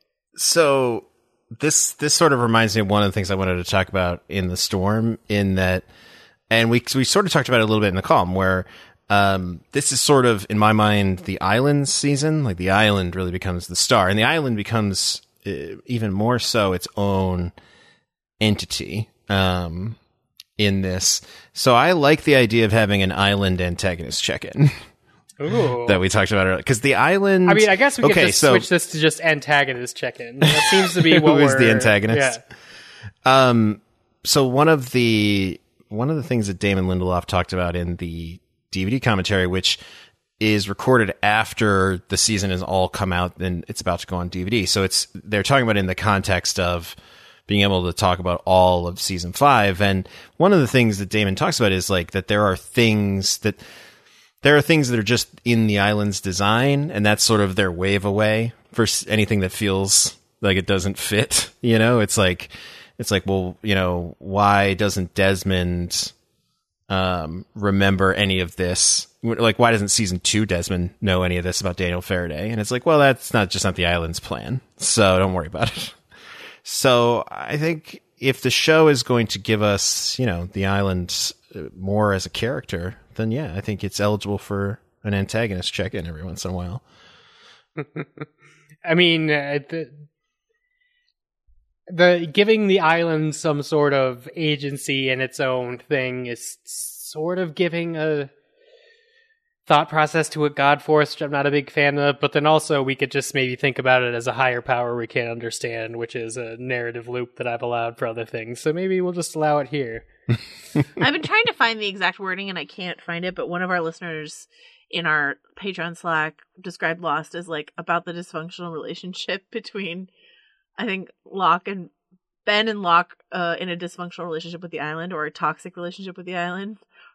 So this sort of reminds me of one of the things I wanted to talk about in the storm, in that, and we sort of talked about it a little bit in the column, where this is sort of, in my mind, the island season. Like, the island really becomes the star, and the island becomes even more so its own entity in this. So I like the idea of having an island antagonist check-in. Ooh. That we talked about earlier. Because the island... I mean, I guess we could just switch this to just antagonist check-in. That seems to be what who is the antagonist? Yeah. So one of the things that Damon Lindelof talked about in the DVD commentary, which is recorded after the season has all come out and it's about to go on DVD. So they're talking about it in the context of being able to talk about all of season 5. And one of the things that Damon talks about is like that there are things that are just in the island's design, and that's sort of their wave away for anything that feels like it doesn't fit. You know, it's like, well, you know, why doesn't Desmond remember any of this? Like, why doesn't season 2 Desmond know any of this about Daniel Faraday? And it's like, well, that's not the island's plan, so don't worry about it. So I think if the show is going to give us, you know, the island more as a character, then yeah, I think it's eligible for an antagonist check-in every once in a while. I mean, the giving the island some sort of agency in its own thing is sort of giving a thought process to a God Force, which I'm not a big fan of, but then also we could just maybe think about it as a higher power we can't understand, which is a narrative loop that I've allowed for other things. So maybe we'll just allow it here. I've been trying to find the exact wording and I can't find it, but one of our listeners in our Patreon Slack described Lost as like about the dysfunctional relationship between, I think, Locke and Ben and Locke in a dysfunctional relationship with the island, or a toxic relationship with the island,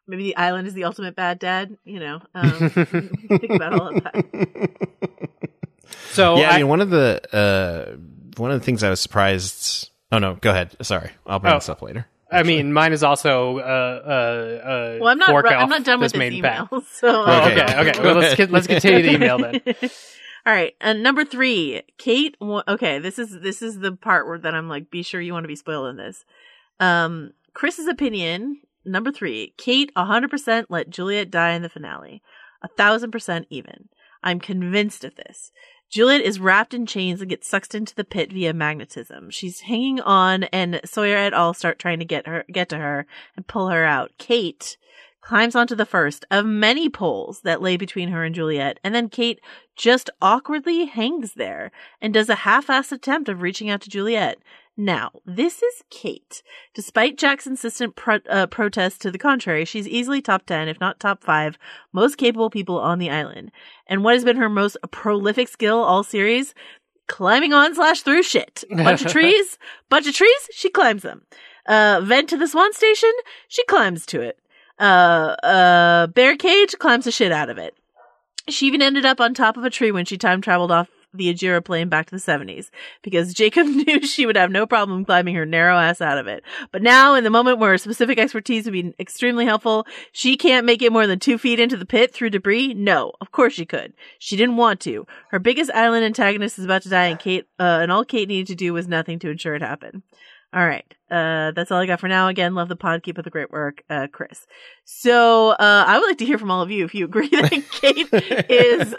maybe the island is the ultimate bad dad. You know, think about all of that. So yeah, I mean, one of the things I was surprised. Oh no, go ahead. Sorry, I'll bring this up later. I mean, mine is also well, I'm not done with this email. Pack. So Okay. Well, let's continue the email then. All right, number 3, Kate. Okay, this is the part where that I'm like, be sure you want to be spoiled in this. Chris's opinion, number 3, Kate 100% let Juliet die in the finale, 1,000% even. I'm convinced of this. Juliet is wrapped in chains and gets sucked into the pit via magnetism. She's hanging on, and Sawyer et al. Start trying to get to her and pull her out. Kate climbs onto the first of many poles that lay between her and Juliet, and then Kate just awkwardly hangs there and does a half-assed attempt of reaching out to Juliet. Now, this is Kate. Despite Jack's insistent protest to the contrary, she's easily top 10, if not top 5, most capable people on the island. And what has been her most prolific skill all series? Climbing on / through shit. Bunch of trees, she climbs them. Vent to the Swan Station, she climbs to it. Bear cage, climbs the shit out of it. She even ended up on top of a tree when she time traveled off the Ajira plane back to the 70s, because Jacob knew she would have no problem climbing her narrow ass out of it. But now, in the moment where specific expertise would be extremely helpful, she can't make it more than 2 feet into the pit through debris? No, of course she could. She didn't want to. Her biggest island antagonist is about to die, and all Kate needed to do was nothing to ensure it happened. All right. That's all I got for now. Again, love the pod. Keep up the great work, Chris. So, I would like to hear from all of you if you agree that Kate is,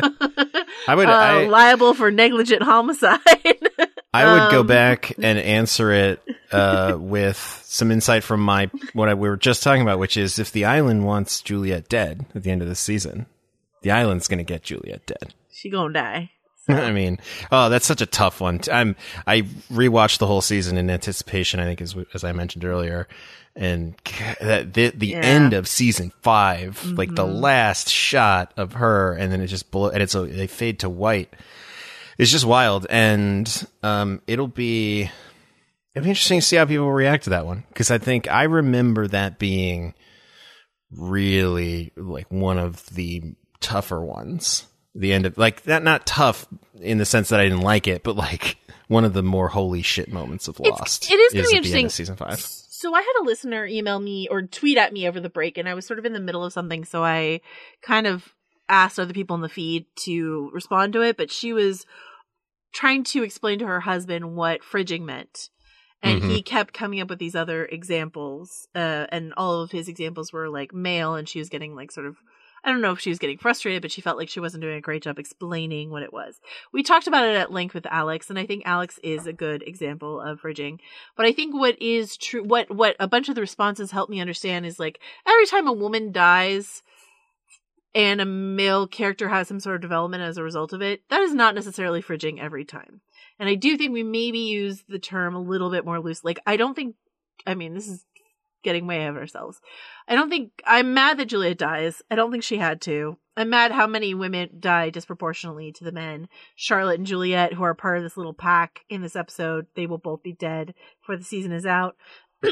liable for negligent homicide. I would go back and answer it, with some insight from what we were just talking about, which is if the island wants Juliet dead at the end of the season, the island's going to get Juliet dead. She gonna die. I mean, that's such a tough one. I rewatched the whole season in anticipation, I think, as I mentioned earlier, and the end of season 5, like the last shot of her, and then it just they fade to white. It's just wild, and it'll be interesting to see how people react to that one, because I remember that being really like one of the tougher ones. The end of like that, not tough in the sense that I didn't like it, but like one of the more holy shit moments of Lost. It is going to be at the interesting. End of season 5. So I had a listener email me or tweet at me over the break, and I was sort of in the middle of something, so I kind of asked other people in the feed to respond to it, but she was trying to explain to her husband what fridging meant. And he kept coming up with these other examples, and all of his examples were like male, and she was getting like sort of, I don't know if she was getting frustrated, but she felt like she wasn't doing a great job explaining what it was. We talked about it at length with Alex, and I think Alex is a good example of fridging. But I think what is true, what a bunch of the responses helped me understand is like every time a woman dies and a male character has some sort of development as a result of it, that is not necessarily fridging every time. And I do think we maybe use the term a little bit more loose. Like, this is getting way ahead of ourselves. I'm mad that Juliet dies. I don't think she had to. I'm mad how many women die disproportionately to the men. Charlotte and Juliet, who are part of this little pack in this episode, they will both be dead before the season is out. But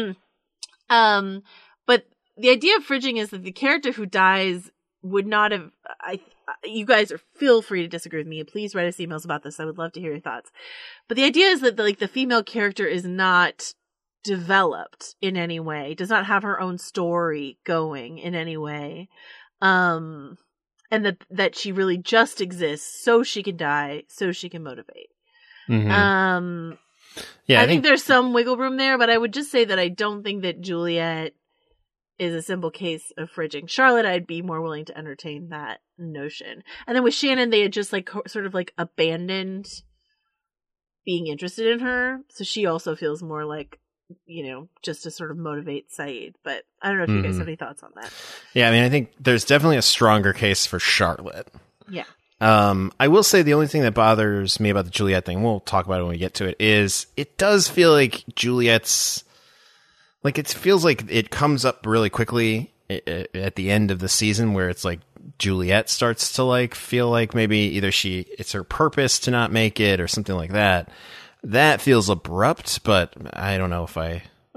the idea of fridging is that the character who dies would not have, you guys feel free to disagree with me. Please write us emails about this. I would love to hear your thoughts. But the idea is that the female character is not developed in any way, does not have her own story going in any way, and that she really just exists so she can die, so she can motivate. I think there's some wiggle room there, but I would just say that I don't think that Juliet is a simple case of fridging. Charlotte, I'd be more willing to entertain that notion. And then with Shannon, they had just like sort of like abandoned being interested in her, so she also feels more like, just to sort of motivate Saeed. But I don't know if you guys have any thoughts on that. Yeah, I mean, I think there's definitely a stronger case for Charlotte. Yeah. I will say the only thing that bothers me about the Juliet thing, we'll talk about it when we get to it, is it does feel like Juliet's, like, it feels like it comes up really quickly at the end of the season where it's like Juliet starts to like feel like maybe either it's her purpose to not make it or something like that. That feels abrupt, but I don't know if I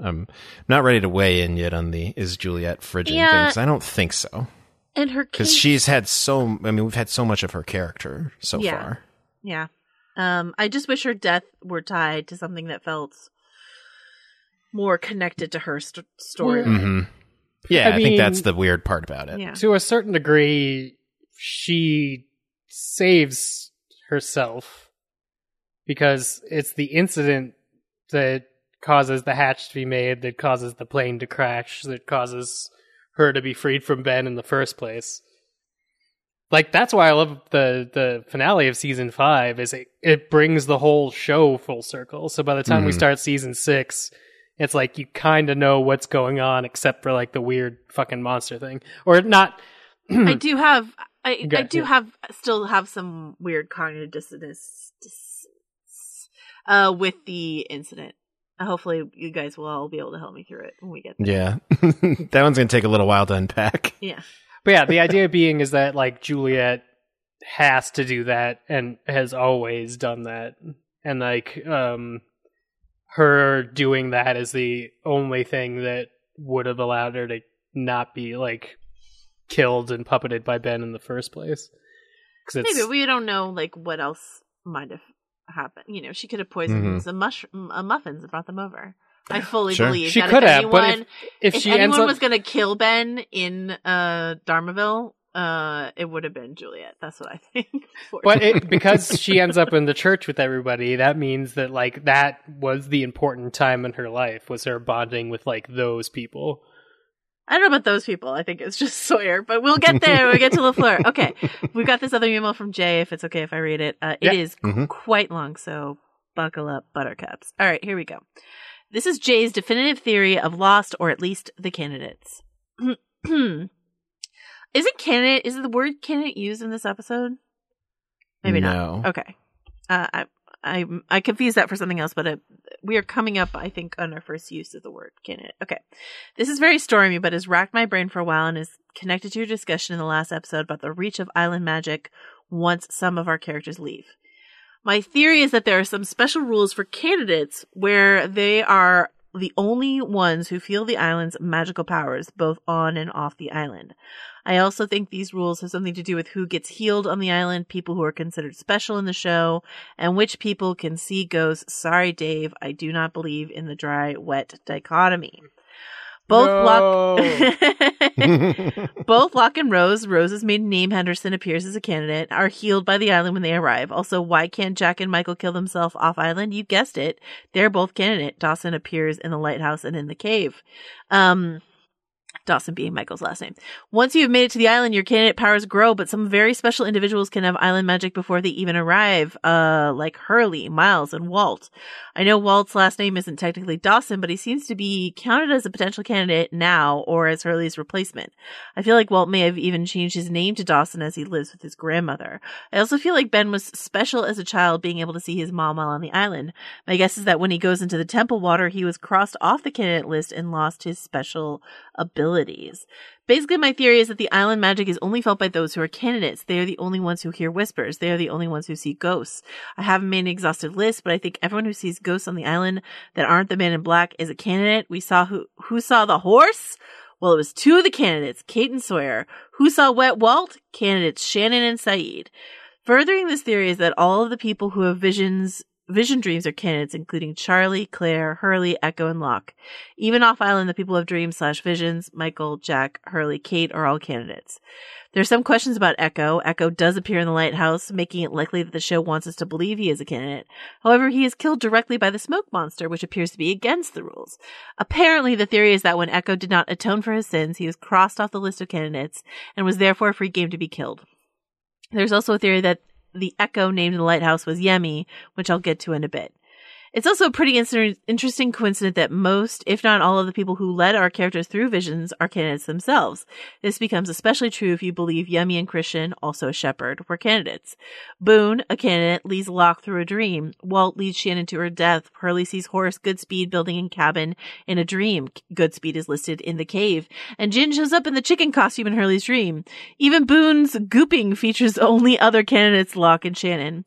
I'm not ready to weigh in yet on the is Juliet frigid thing, 'cause I don't think so. And her because she's had we've had so much of her character so far. Yeah. I just wish her death were tied to something that felt more connected to her story. Mm-hmm. Yeah, I think that's the weird part about it. Yeah. To a certain degree, she saves herself because it's the incident that causes the hatch to be made, that causes the plane to crash, that causes her to be freed from Ben in the first place. Like, that's why I love the finale of season 5, is it brings the whole show full circle. So by the time we start season 6, it's like you kind of know what's going on, except for like the weird fucking monster thing, or not. I still have some weird cognitive dissonance with the incident. Hopefully you guys will all be able to help me through it when we get there. Yeah. That one's going to take a little while to unpack. Yeah. But yeah, the idea being is that like Juliet has to do that and has always done that. And like her doing that is the only thing that would have allowed her to not be like killed and puppeted by Ben in the first place. Maybe we don't know like what else might have happened. You know, she could have poisoned some muffins and brought them over. I fully believe she that could if have, anyone, but if she anyone ends up was going to kill Ben in Dharmaville, it would have been Juliet. That's what I think. But because she ends up in the church with everybody, that means that like that was the important time in her life, was her bonding with like those people. I don't know about those people. I think it's just Sawyer, but we'll get there. We'll get to LaFleur. Okay. We've got this other email from Jay, if it's okay if I read it. It is quite long, so buckle up, buttercups. All right, here we go. This is Jay's definitive theory of Lost, or at least the candidates. Is the word candidate used in this episode? Maybe no. not. Okay. I confused that for something else, but we are coming up, I think, on our first use of the word candidate. Okay. This is very stormy, but has racked my brain for a while and is connected to your discussion in the last episode about the reach of island magic once some of our characters leave. My theory is that there are some special rules for candidates where they are the only ones who feel the island's magical powers, both on and off the island. I also think these rules have something to do with who gets healed on the island, people who are considered special in the show, and which people can see ghosts. Sorry, Dave, I do not believe in the dry-wet dichotomy. Both Locke and Rose's maiden name Henderson appears as a candidate, are healed by the island when they arrive. Also, why can't Jack and Michael kill themselves off island? You guessed it. They're both candidate. Dawson appears in the lighthouse and in the cave. Dawson being Michael's last name. Once you have made it to the island, your candidate powers grow, but some very special individuals can have island magic before they even arrive, like Hurley, Miles, and Walt. I know Walt's last name isn't technically Dawson, but he seems to be counted as a potential candidate now, or as Hurley's replacement. I feel like Walt may have even changed his name to Dawson as he lives with his grandmother. I also feel like Ben was special as a child, being able to see his mom while on the island. My guess is that when he goes into the temple water, he was crossed off the candidate list and lost his special abilities. Basically, my theory is that the island magic is only felt by those who are candidates. They are the only ones who hear whispers. They are the only ones who see ghosts. I haven't made an exhaustive list, but I think everyone who sees ghosts on the island that aren't the man in black is a candidate. We saw who saw the horse? Well, it was two of the candidates, Kate and Sawyer. Who saw Wet Walt? Candidates Shannon and Saeed. Furthering this theory is that all of the people who have vision dreams are candidates, including Charlie, Claire, Hurley, Echo, and Locke. Even off-island, the people who have dreams/visions, Michael, Jack, Hurley, Kate, are all candidates. There's some questions about Echo. Echo does appear in the lighthouse, making it likely that the show wants us to believe he is a candidate. However, he is killed directly by the smoke monster, which appears to be against the rules. Apparently, the theory is that when Echo did not atone for his sins, he was crossed off the list of candidates and was therefore a free game to be killed. There's also a theory that the Echo named in the lighthouse was Yemi, which I'll get to in a bit. It's also a pretty interesting coincidence that most, if not all, of the people who led our characters through visions are candidates themselves. This becomes especially true if you believe Yemi and Christian, also a shepherd, were candidates. Boone, a candidate, leads Locke through a dream. Walt leads Shannon to her death. Hurley sees Horace Goodspeed building a cabin in a dream. Goodspeed is listed in the cave. And Jin shows up in the chicken costume in Hurley's dream. Even Boone's gooping features only other candidates, Locke and Shannon.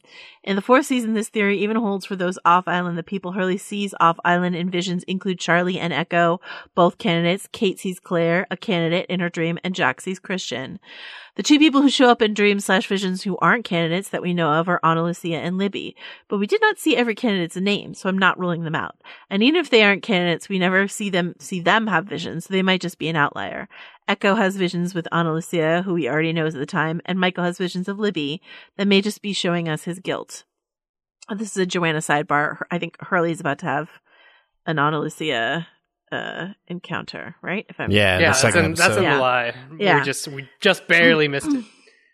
In the 4th season, this theory even holds for those off-island. The people Hurley sees off-island in visions include Charlie and Echo, both candidates. Kate sees Claire, a candidate, in her dream, and Jack sees Christian. The 2 people who show up in dreams/visions who aren't candidates that we know of are Ana Lucia and Libby. But we did not see every candidate's name, so I'm not ruling them out. And even if they aren't candidates, we never see them have visions, so they might just be an outlier. Echo has visions with Ana Lucia, who he already knows at the time, and Michael has visions of Libby that may just be showing us his guilt. This is a Joanna sidebar. I think Hurley's about to have an Ana Lucia encounter, right? If I'm the second that's episode. a lie. Yeah. We just barely missed it.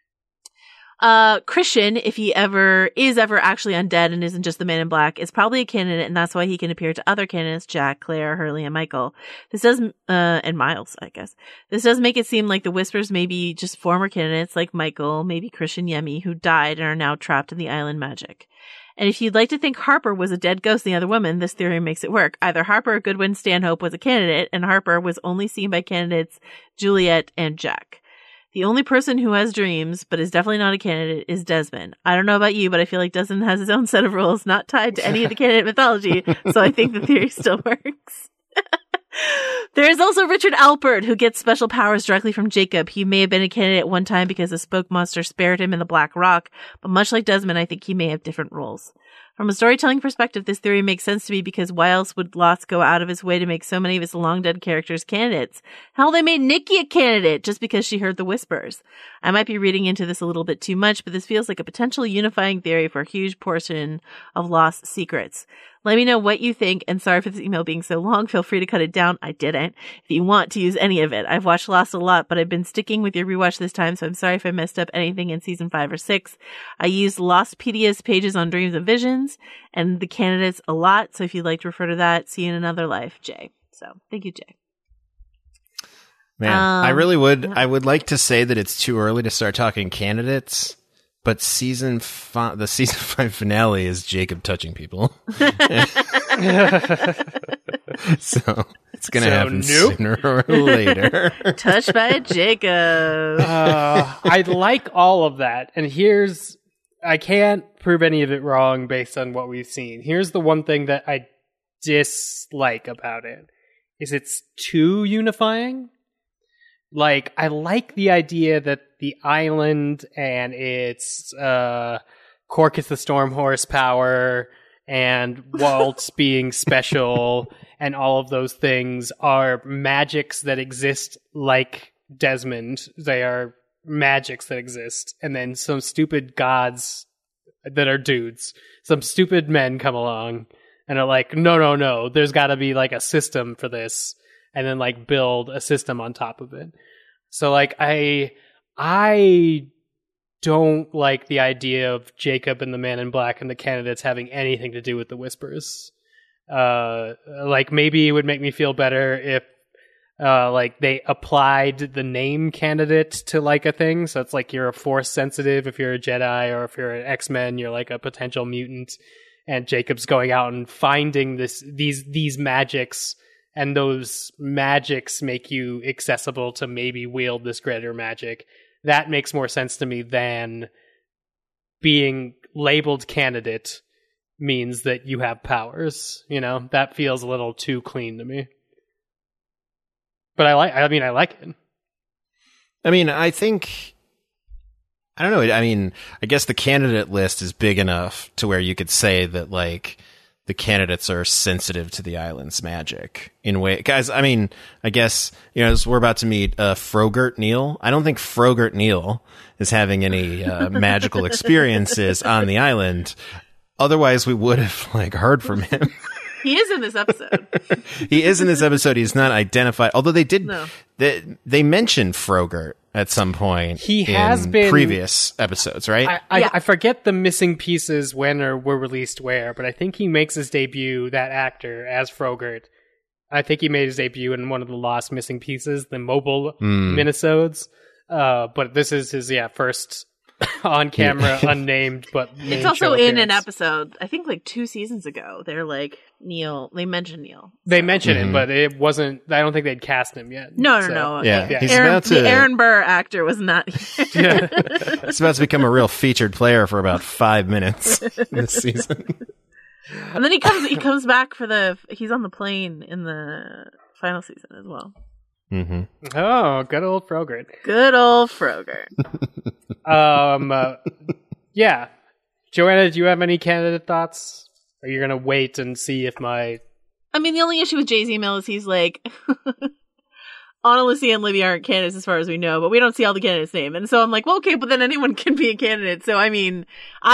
Christian, if he is ever actually undead and isn't just the Man in Black, is probably a candidate, and that's why he can appear to other candidates, Jack, Claire, Hurley, and Michael. This does, and Miles, I guess. This does make it seem like the Whispers may be just former candidates like Michael, maybe Christian Yemi, who died and are now trapped in the island magic. And if you'd like to think Harper was a dead ghost and the other woman, this theory makes it work. Either Harper, Goodwin, Stanhope was a candidate, and Harper was only seen by candidates Juliet and Jack. The only person who has dreams, but is definitely not a candidate, is Desmond. I don't know about you, but I feel like Desmond has his own set of rules not tied to any of the candidate mythology, so I think the theory still works. There is also Richard Alpert, who gets special powers directly from Jacob. He may have been a candidate at one time because the spoke monster spared him in the Black Rock, but much like Desmond, I think he may have different roles. From a storytelling perspective, this theory makes sense to me because why else would Lost go out of his way to make so many of his long-dead characters candidates? Hell, they made Nikki a candidate just because she heard the whispers. I might be reading into this a little bit too much, but this feels like a potential unifying theory for a huge portion of Lost secrets. Let me know what you think, and sorry for this email being so long. Feel free to cut it down. I didn't. If you want to use any of it. I've watched Lost a lot, but I've been sticking with your rewatch this time, so I'm sorry if I messed up anything in season 5 or 6. I used Lostpedia's pages on dreams and visions and the candidates a lot, so if you'd like to refer to that, see you in another life, Jay. So, thank you, Jay. Man, I really would. I would like to say that it's too early to start talking candidates, but the season 5 finale is Jacob touching people. So it's going to happen sooner or later. Touched by Jacob. I like all of that. And I can't prove any of it wrong based on what we've seen. Here's the one thing that I dislike about it is it's too unifying. Like, I like the idea that the island and its Corcus the Stormhorse power and Waltz being special and all of those things are magics that exist like Desmond. They are magics that exist. And then some stupid gods that are dudes, some stupid men come along and are like, no, there's got to be like a system for this. And then like build a system on top of it. So like I don't like the idea of Jacob and the Man in Black and the candidates having anything to do with the Whispers. Like maybe it would make me feel better if like they applied the name candidate to like a thing. So it's like you're a Force sensitive if you're a Jedi, or if you're an X-Men, you're like a potential mutant. And Jacob's going out and finding these magics. And those magics make you accessible to maybe wield this greater magic. That makes more sense to me than being labeled candidate means that you have powers. You know, that feels a little too clean to me. But I like it. I mean, I don't know. I mean, I guess the candidate list is big enough to where you could say that, like, the candidates are sensitive to the island's magic in way. Guys, I mean, I guess, you know, as we're about to meet Frogurt Neal. I don't think Frogurt Neal is having any magical experiences on the island. Otherwise, we would have like heard from him. He is in this episode. He is in this episode. He's not identified. Although they did, they mentioned Frogurt at some point. He has been previous episodes, right? I forget the missing pieces when or were released where, but I think he makes his debut, that actor, as Frogurt. I think he made his debut in one of the Lost Missing Pieces, the mobile minisodes. But this is his first on camera, unnamed, but It's also in an episode, I think like 2 seasons ago. They're like, Neil, they mentioned Neil. They mentioned him, but it wasn't, I don't think they'd cast him yet. No. Yeah, he's Aaron, about to. the Aaron Burr actor was not here. He's about to become a real featured player for about 5 minutes this season. And then he comes back for he's on the plane in the final season as well. Mm-hmm. Oh, good old Frogurt. Good old Frogurt. Yeah. Joanna, do you have any candidate thoughts? Or you're going to wait and see if my... I mean, the only issue with Jay's email is he's like, Anna, Lucy, and Libby aren't candidates as far as we know, but we don't see all the candidates' name. And so I'm like, well, okay, but then anyone can be a candidate. So, I mean,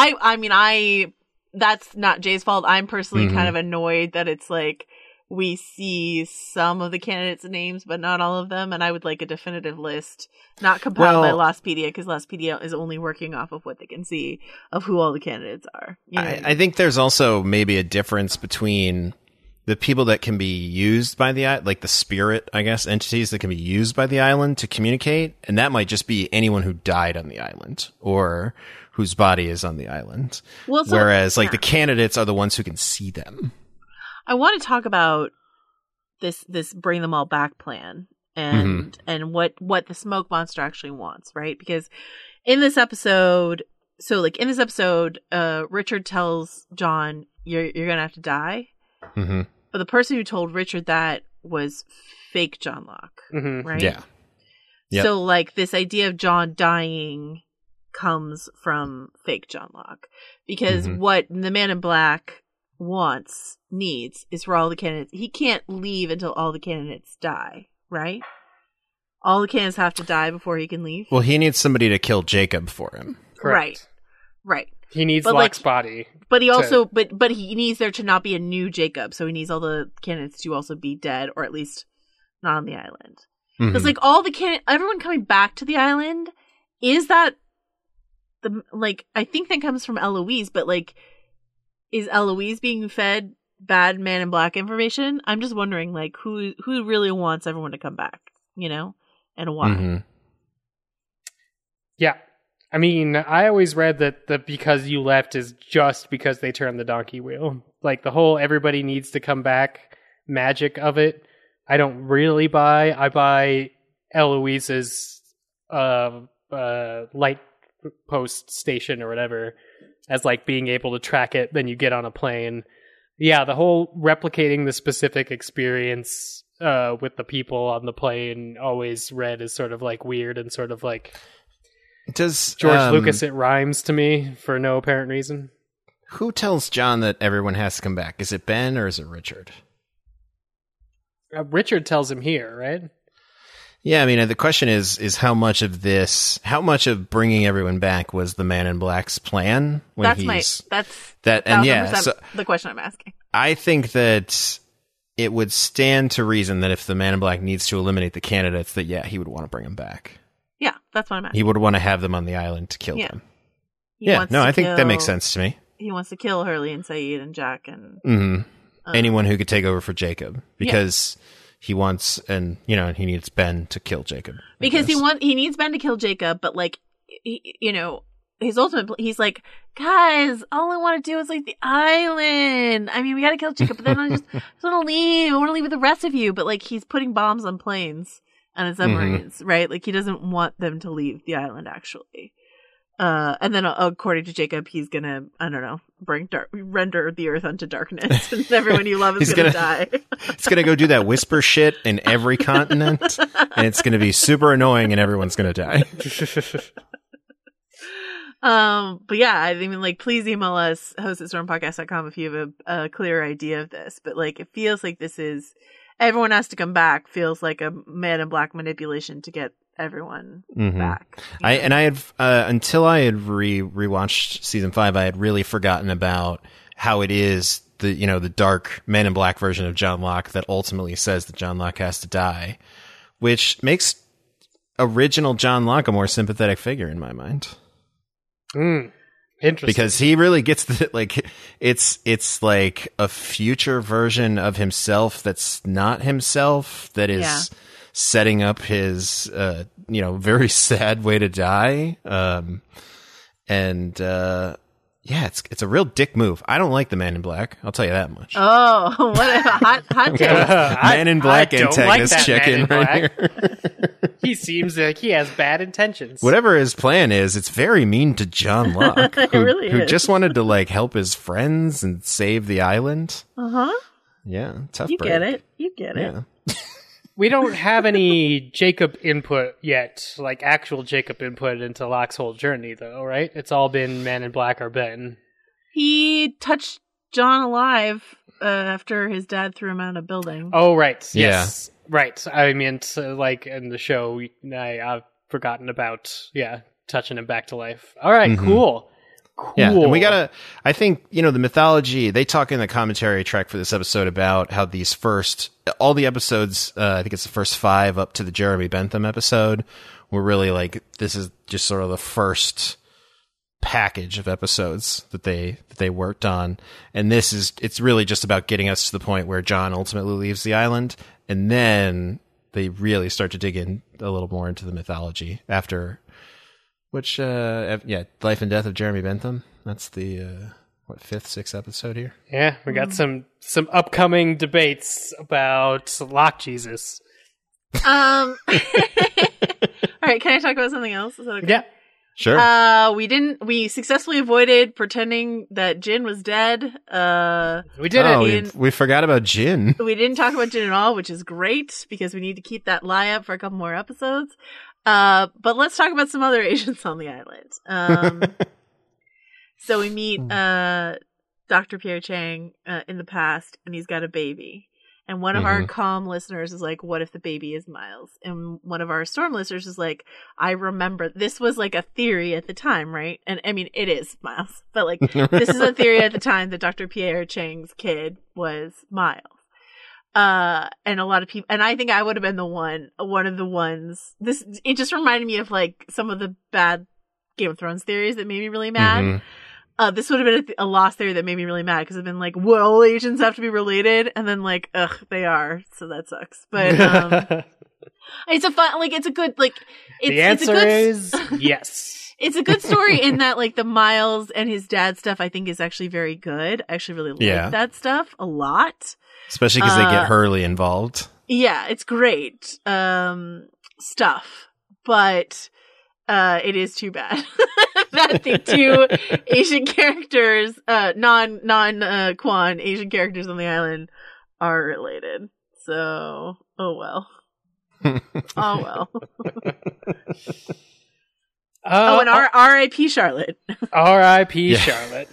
that's not Jay's fault. I'm personally kind of annoyed that it's like, we see some of the candidates' names, but not all of them. And I would like a definitive list, not compiled by Lostpedia, because Lostpedia is only working off of what they can see of who all the candidates are. You know I think there's also maybe a difference between the people that can be used by the, like the spirit, I guess, entities that can be used by the island to communicate. And that might just be anyone who died on the island or whose body is on the island. Well, whereas the candidates are the ones who can see them. I want to talk about this bring them all back plan and what the smoke monster actually wants, right? Because in this episode, Richard tells John, you're going to have to die. Mm-hmm. But the person who told Richard that was fake John Locke, right? Yeah. Yep. So like this idea of John dying comes from fake John Locke, because what the Man in Black needs is for all the candidates. He can't leave until all the candidates die, right? All the candidates have to die before he can leave. Well, he needs somebody to kill Jacob for him. Correct. Right. He needs Locke's body. But he also, but he needs there to not be a new Jacob, so he needs all the candidates to also be dead, or at least not on the island. Because like all the everyone coming back to the island, is that I think that comes from Eloise, but like, is Eloise being fed bad Man in Black information? I'm just wondering, like, who really wants everyone to come back, you know, and why? Yeah, I mean, I always read that the because you left is just because they turned the donkey wheel. Like the whole everybody needs to come back magic of it, I don't really buy. I buy Eloise's light post station or whatever as like being able to track it, then you get on a plane. Yeah, the whole replicating the specific experience with the people on the plane always read as sort of like weird and sort of like does George Lucas. It rhymes to me for no apparent reason. Who tells John that everyone has to come back? Is it Ben or is it Richard? Richard tells him here, right? Yeah, I mean, the question is how much of bringing everyone back was the Man in Black's plan? That's the question I'm asking. I think that it would stand to reason that if the Man in Black needs to eliminate the candidates, that he would want to bring them back. Yeah, that's what I'm asking. He would want to have them on the island to kill them. I think that makes sense to me. He wants to kill Hurley and Saeed and Jack and anyone who could take over for Jacob, because he wants, and he needs Ben to kill Jacob. Because he needs Ben to kill Jacob, but like, his ultimate, he's like, guys, all I want to do is like the island. I mean, we got to kill Jacob, but then I just want to leave. I want to leave with the rest of you. But like, he's putting bombs on planes and on submarines, right? Like, he doesn't want them to leave the island, actually. And then according to Jacob, he's gonna, I don't know, render the earth unto darkness, and everyone you love is gonna die. It's gonna go do that whisper shit in every continent, and it's gonna be super annoying, and everyone's gonna die. But yeah, I mean, like, please email us, host@stormpodcast.com, if you have a clear idea of this. But like, it feels like this is, everyone has to come back, feels like a Man in Black manipulation to get everyone back. I had until I had rewatched season 5, I had really forgotten about how it is the dark Man in Black version of John Locke that ultimately says that John Locke has to die, which makes original John Locke a more sympathetic figure in my mind. Interesting. Because he really gets it's like a future version of himself that's not himself, that is setting up his very sad way to die. And yeah, it's a real dick move. I don't like the Man in Black. I'll tell you that much. Oh, what a hot take. Man in Black I don't antagonist like that chicken Man in right Black. here. He seems like he has bad intentions. Whatever his plan is, it's very mean to John Locke, who really is. just wanted to like help his friends and save the island. Uh-huh. Yeah, tough You break. get it. You get it. Yeah. We don't have any Jacob input yet, like actual Jacob input into Locke's whole journey, though, right? It's all been Man in Black or Ben. He touched John alive after his dad threw him out of a building. Oh, right. Yes. Right. I mean, like in the show, I've forgotten about, touching him back to life. All right, cool. Cool. Yeah, and we gotta, I think, the mythology, they talk in the commentary track for this episode about how all the episodes, I think it's the first 5 up to the Jeremy Bentham episode, were really like, this is just sort of the first package of episodes that they worked on. And it's really just about getting us to the point where John ultimately leaves the island. And then they really start to dig in a little more into the mythology after... Which, Life and Death of Jeremy Bentham. That's the, 5th, 6th episode here? Yeah, we got some upcoming debates about Locke Jesus. All right, can I talk about something else? Is that okay? Yeah. Sure. We successfully avoided pretending that Jin was dead. We did it. We forgot about Jin. We didn't talk about Jin at all, which is great because we need to keep that lie up for a couple more episodes. But let's talk about some other Asians on the island. So we meet Dr. Pierre Chang in the past, and he's got a baby. And one of our calm listeners is like, what if the baby is Miles? And one of our storm listeners is like, I remember this was like a theory at the time, right? And I mean, it is Miles, but like, this is a theory at the time that Dr. Pierre Chang's kid was Miles. And a lot of people, and I think I would have been one of the ones, it just reminded me of like some of the bad Game of Thrones theories that made me really mad. This would have been a lost theory that made me really mad because I've been like, well, Asians have to be related, and then like, they are, so that sucks. But it's a fun, like, it's a good, like, the answer is yes. It's a good story in that like the Miles and his dad stuff I think is actually very good. I actually really like that stuff a lot. Especially because they get Hurley involved. Yeah, it's great stuff, but it is too bad that the two Asian characters, non-Quan Asian characters on the island are related. So, oh well. Oh well. And R.I.P. Charlotte. R.I.P. Charlotte.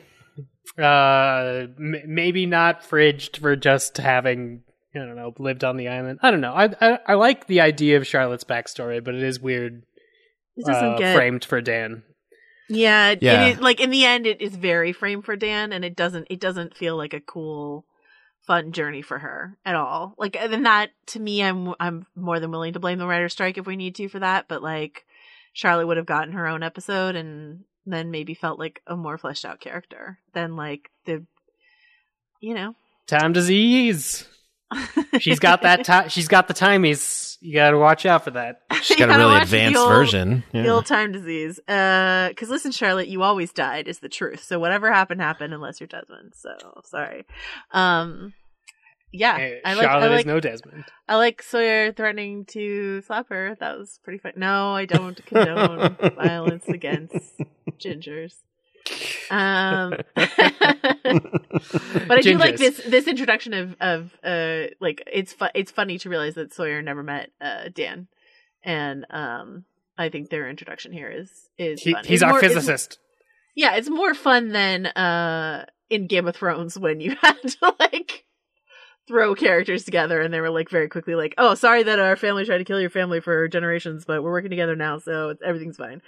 Maybe not fridged for just having, I don't know, lived on the island. I don't know. I like the idea of Charlotte's backstory, but it is weird. It doesn't get framed for Dan. Yeah. It is, like in the end, it is very framed for Dan, and it doesn't feel like a cool, fun journey for her at all. Like, and that to me, I'm more than willing to blame the writer's strike if we need to for that. But like, Charlotte would have gotten her own episode and then maybe felt like a more fleshed out character than like the, time disease. She's got that. She's got the timies. You got to watch out for that. She's got a really advanced version. The old time disease. Because listen, Charlotte, you always died is the truth. So whatever happened unless you're Desmond. So sorry. Yeah, hey, Charlotte is no Desmond. I like Sawyer threatening to slap her. That was pretty fun. No, I don't condone violence against gingers. But I do like this introduction of like it's funny to realize that Sawyer never met Dan, and I think their introduction here is fun. He's our physicist. It's more fun than in Game of Thrones when you had to like throw characters together and they were like very quickly like, oh, sorry that our family tried to kill your family for generations, but we're working together now, so everything's fine.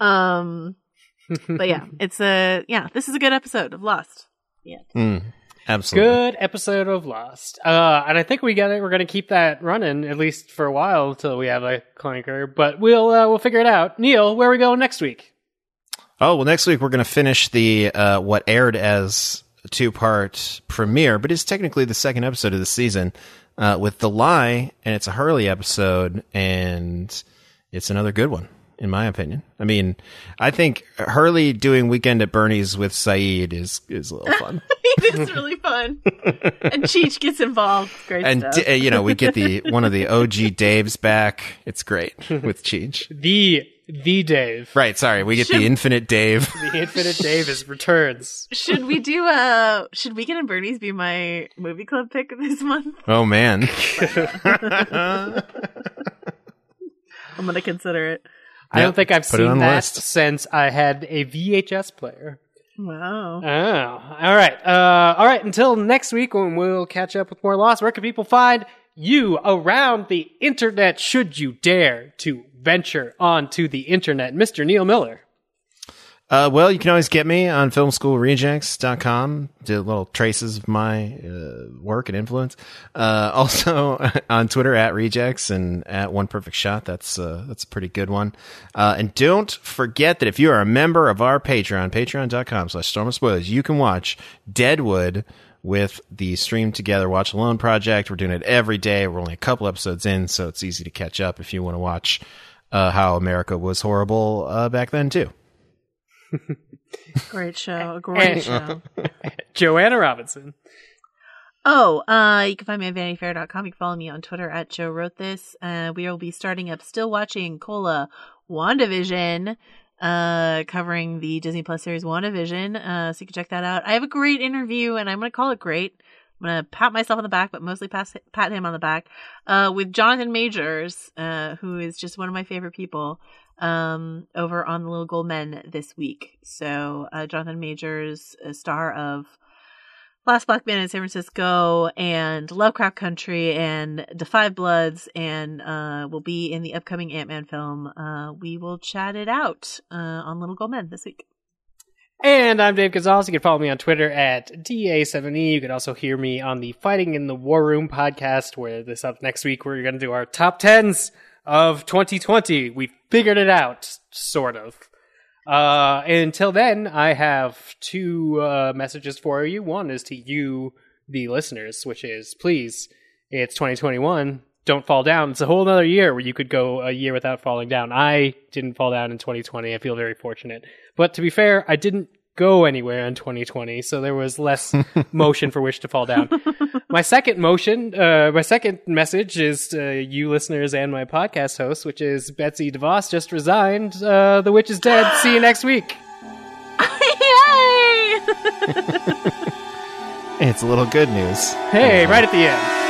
But yeah, this is a good episode of Lost. Yeah. Absolutely. Good episode of Lost. And I think we're going to keep that running at least for a while until we have a clanker, but we'll figure it out. Neil, where are we going next week? Oh, well, next week we're going to finish the what aired as a 2-part premiere, but it's technically the second episode of the season with The Lie, and it's a Hurley episode, and it's another good one. in my opinion. I mean, I think Hurley doing Weekend at Bernie's with Saeed is a little fun. It is really fun. And Cheech gets involved. Great And stuff. we get one of the OG Daves back. It's great with Cheech. The Dave. Right, sorry, we get the Infinite Dave. The Infinite Dave is returns. Should Weekend at Bernie's be my movie club pick this month? Oh man. I'm going to consider it. I don't think I've put it seen on the that list. since I had a VHS player. Wow. Oh, all right. All right. Until next week when we'll catch up with more Lost, where can people find you around the internet should you dare to venture onto the internet? Mr. Neil Miller. Well, you can always get me on filmschoolrejects.com. Do little traces of my work and influence. Also on Twitter at Rejects and at One Perfect Shot. That's a pretty good one. And don't forget that if you are a member of our Patreon, patreon.com/Storm of Spoilers, you can watch Deadwood with the Stream Together Watch Alone project. We're doing it every day. We're only a couple episodes in, so it's easy to catch up if you want to watch how America was horrible back then, too. Great show. Great show. Joanna Robinson. Oh, you can find me at VanityFair.com. You can follow me on Twitter at Joe Wrote This. We will be starting up Still Watching Cola WandaVision, covering the Disney Plus series WandaVision. So you can check that out. I have a great interview, and I'm going to call it great. I'm going to pat myself on the back, but mostly pat him on the back, with Jonathan Majors, who is just one of my favorite people, over on the Little Gold Men this week. So, Jonathan Majors, a star of Last Black Man in San Francisco and Lovecraft Country and The Five Bloods, and will be in the upcoming Ant-Man film. We will chat it out on Little Gold Men this week. And I'm Dave Gonzalez. You can follow me on Twitter at DA7E. You can also hear me on the Fighting in the War Room podcast, where this up next week, we're going to do our top 10s of 2020. We figured it out, sort of. Until then, I have two messages for you. One is to you, the listeners, which is, please, it's 2021. Don't fall down. It's a whole other year where you could go a year without falling down. I didn't fall down in 2020. I feel very fortunate. But to be fair, I didn't go anywhere in 2020, so there was less motion for which to fall down. My second message is to you listeners and my podcast host, which is Betsy DeVos just resigned. The witch is dead. See you next week. Yay! It's a little good news. Hey, right at the end.